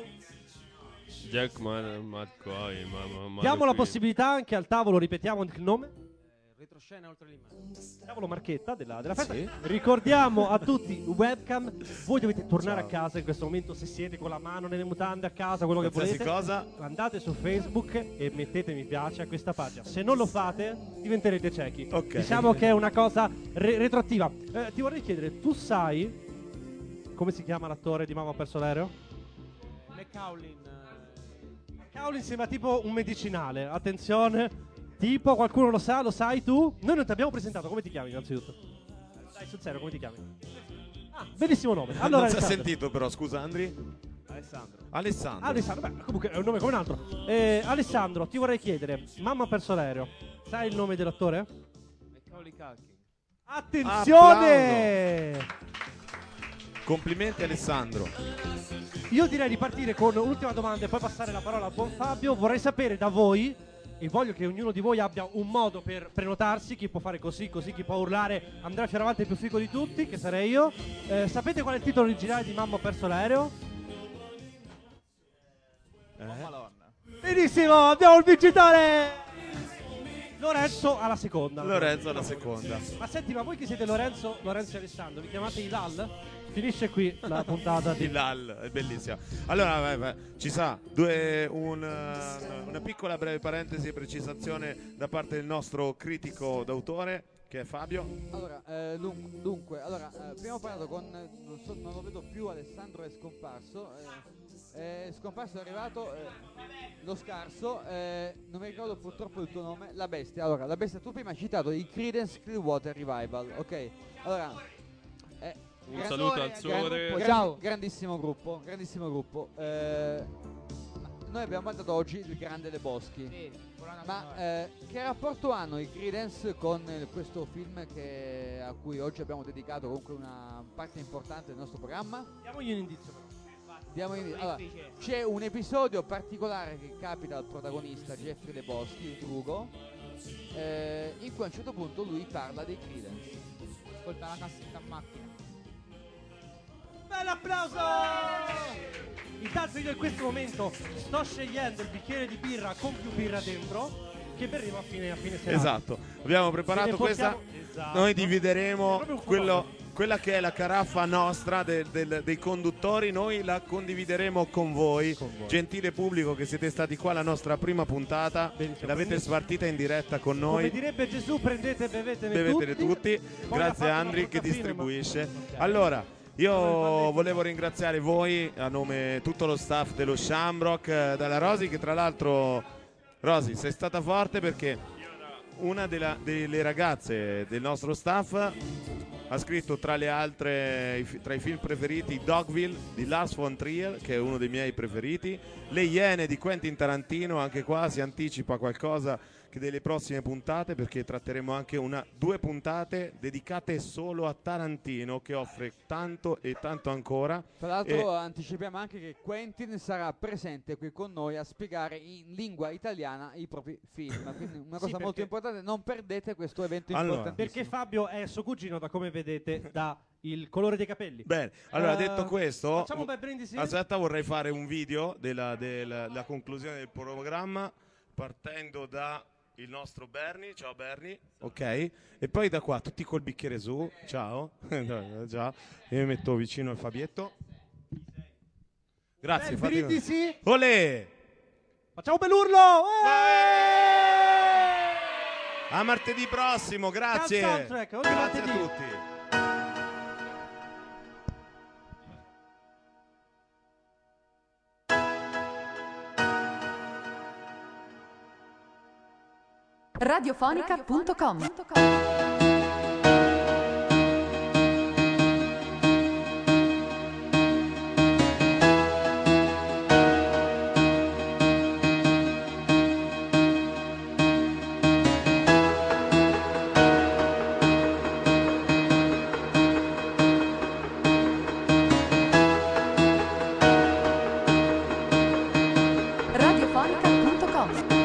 Jack Ma- McCoy, ma, ma, Diamo la possibilità anche al tavolo, ripetiamo il nome. Retroscena oltre l'immagine. Tavolo Marchetta della, della festa. Sì. Ricordiamo a tutti webcam, voi dovete tornare a casa in questo momento, se siete con la mano nelle mutande a casa, quello che Qualsiasi volete. cosa. Andate su Facebook e mettete mi piace a questa pagina. Se non lo fate, diventerete ciechi. Ok. Diciamo che è una cosa re- retroattiva. Eh, ti vorrei chiedere, tu sai come si chiama l'attore di Mamma ho perso l'aereo? McCaulin. Cavolo, sembra tipo un medicinale. Attenzione. Tipo, qualcuno lo sa? Lo sai tu? Noi non ti abbiamo presentato. Come ti chiami innanzitutto? Dai, sul serio, come ti chiami? Ah, bellissimo nome. Allora, non si è Alessandro. sentito però, scusa Andri. Alessandro. Alessandro. Alessandro, beh, comunque è un nome come un altro. Eh, Alessandro, ti vorrei chiedere, Mamma ha perso l'aereo. Sai il nome dell'attore? Macaulay Culkin. Attenzione! Complimenti Alessandro. Io direi di partire con un'ultima domanda e poi passare la parola al buon Fabio. Vorrei sapere da voi, e voglio che ognuno di voi abbia un modo per prenotarsi, chi può fare così, così, chi può urlare Andrea Fioravanti è il più figo di tutti, che sarei io. Eh, sapete qual è il titolo originale di Mamma ho perso l'aereo? Eh? Benissimo, abbiamo il vincitore! Lorenzo alla seconda. Lorenzo alla seconda. Ma senti, ma voi che siete Lorenzo, Lorenzo e Alessandro, vi chiamate i Lal? Finisce qui la puntata di Il Lal, è bellissima. Allora, vai, vai, ci sa due, un, uh, una piccola breve parentesi e precisazione da parte del nostro critico d'autore, che è Fabio. Allora, eh, dun- dunque, allora, eh, abbiamo parlato con, eh, non, so, non lo vedo più, Alessandro è scomparso, eh, è scomparso, è arrivato eh, lo scarso, eh, non mi ricordo purtroppo il tuo nome, La Bestia. Allora, La Bestia, tu prima hai citato i Creedence Clearwater Revival, ok? Allora, eh, Un gran- saluto al gran- Sore. gran- Ciao. grandissimo gruppo, grandissimo gruppo. Eh, ma noi abbiamo mandato oggi il Grande Le Boschi. Sì, colonna Ma sonora. eh, che rapporto hanno i Creedence con eh, questo film che, a cui oggi abbiamo dedicato comunque una parte importante del nostro programma? Diamogli un indizio però. Diamo in- allora, c'è un episodio particolare che capita al protagonista Jeffrey Le Boschi, il Drugo, eh, in cui a un certo punto lui parla dei Creedence. Ascolta la cassetta a macchina. Bel applauso! Intanto io in questo momento sto scegliendo il bicchiere di birra con più birra dentro, che berremo a fine, a fine serata. Esatto, abbiamo Se preparato ne questa. possiamo- Esatto. Noi È divideremo proprio un quello, fotografo. quella che è la caraffa nostra del- del- dei conduttori, noi la condivideremo con voi, gentile pubblico che siete stati qua alla nostra prima puntata, l'avete prendete- spartita in diretta con Come noi. direbbe Gesù, prendete e bevetene Bevetene tutti. tutti, Poi ha grazie fatto Andri una che brutta fine, ma- distribuisce. Allora, io volevo ringraziare voi a nome tutto lo staff dello Shamrock, eh, dalla Rosy, che tra l'altro, Rosy, sei stata forte perché una della- delle ragazze del nostro staff ha scritto tra le altre, i fi- tra i film preferiti, Dogville di Lars von Trier, che è uno dei miei preferiti, Le Iene di Quentin Tarantino, anche qua si anticipa qualcosa che delle prossime puntate, perché tratteremo anche una, due puntate dedicate solo a Tarantino, che offre tanto e tanto ancora. Tra l'altro E- anticipiamo anche che Quentin sarà presente qui con noi a spiegare in lingua italiana i propri film, quindi una cosa Sì, molto perché- importante, non perdete questo evento Allora, importantissimo. Perché Fabio è suo cugino, da come vedete, da il colore dei capelli. Bene, allora Eh, detto questo, facciamo un bel brindisi? aspetta, vorrei fare un video della, della- della conclusione del programma, partendo da il nostro Bernie. Ciao Bernie, ok? E poi da qua tutti col bicchiere su. Ciao. Già, io mi metto vicino al Fabietto. Grazie. Bel fate- brindisi. Olè! Facciamo un bel urlo! Eh! A martedì prossimo, grazie. Cal Soundtrack, ogni Grazie a martedì. tutti. radiofonica punto com radiofonica punto com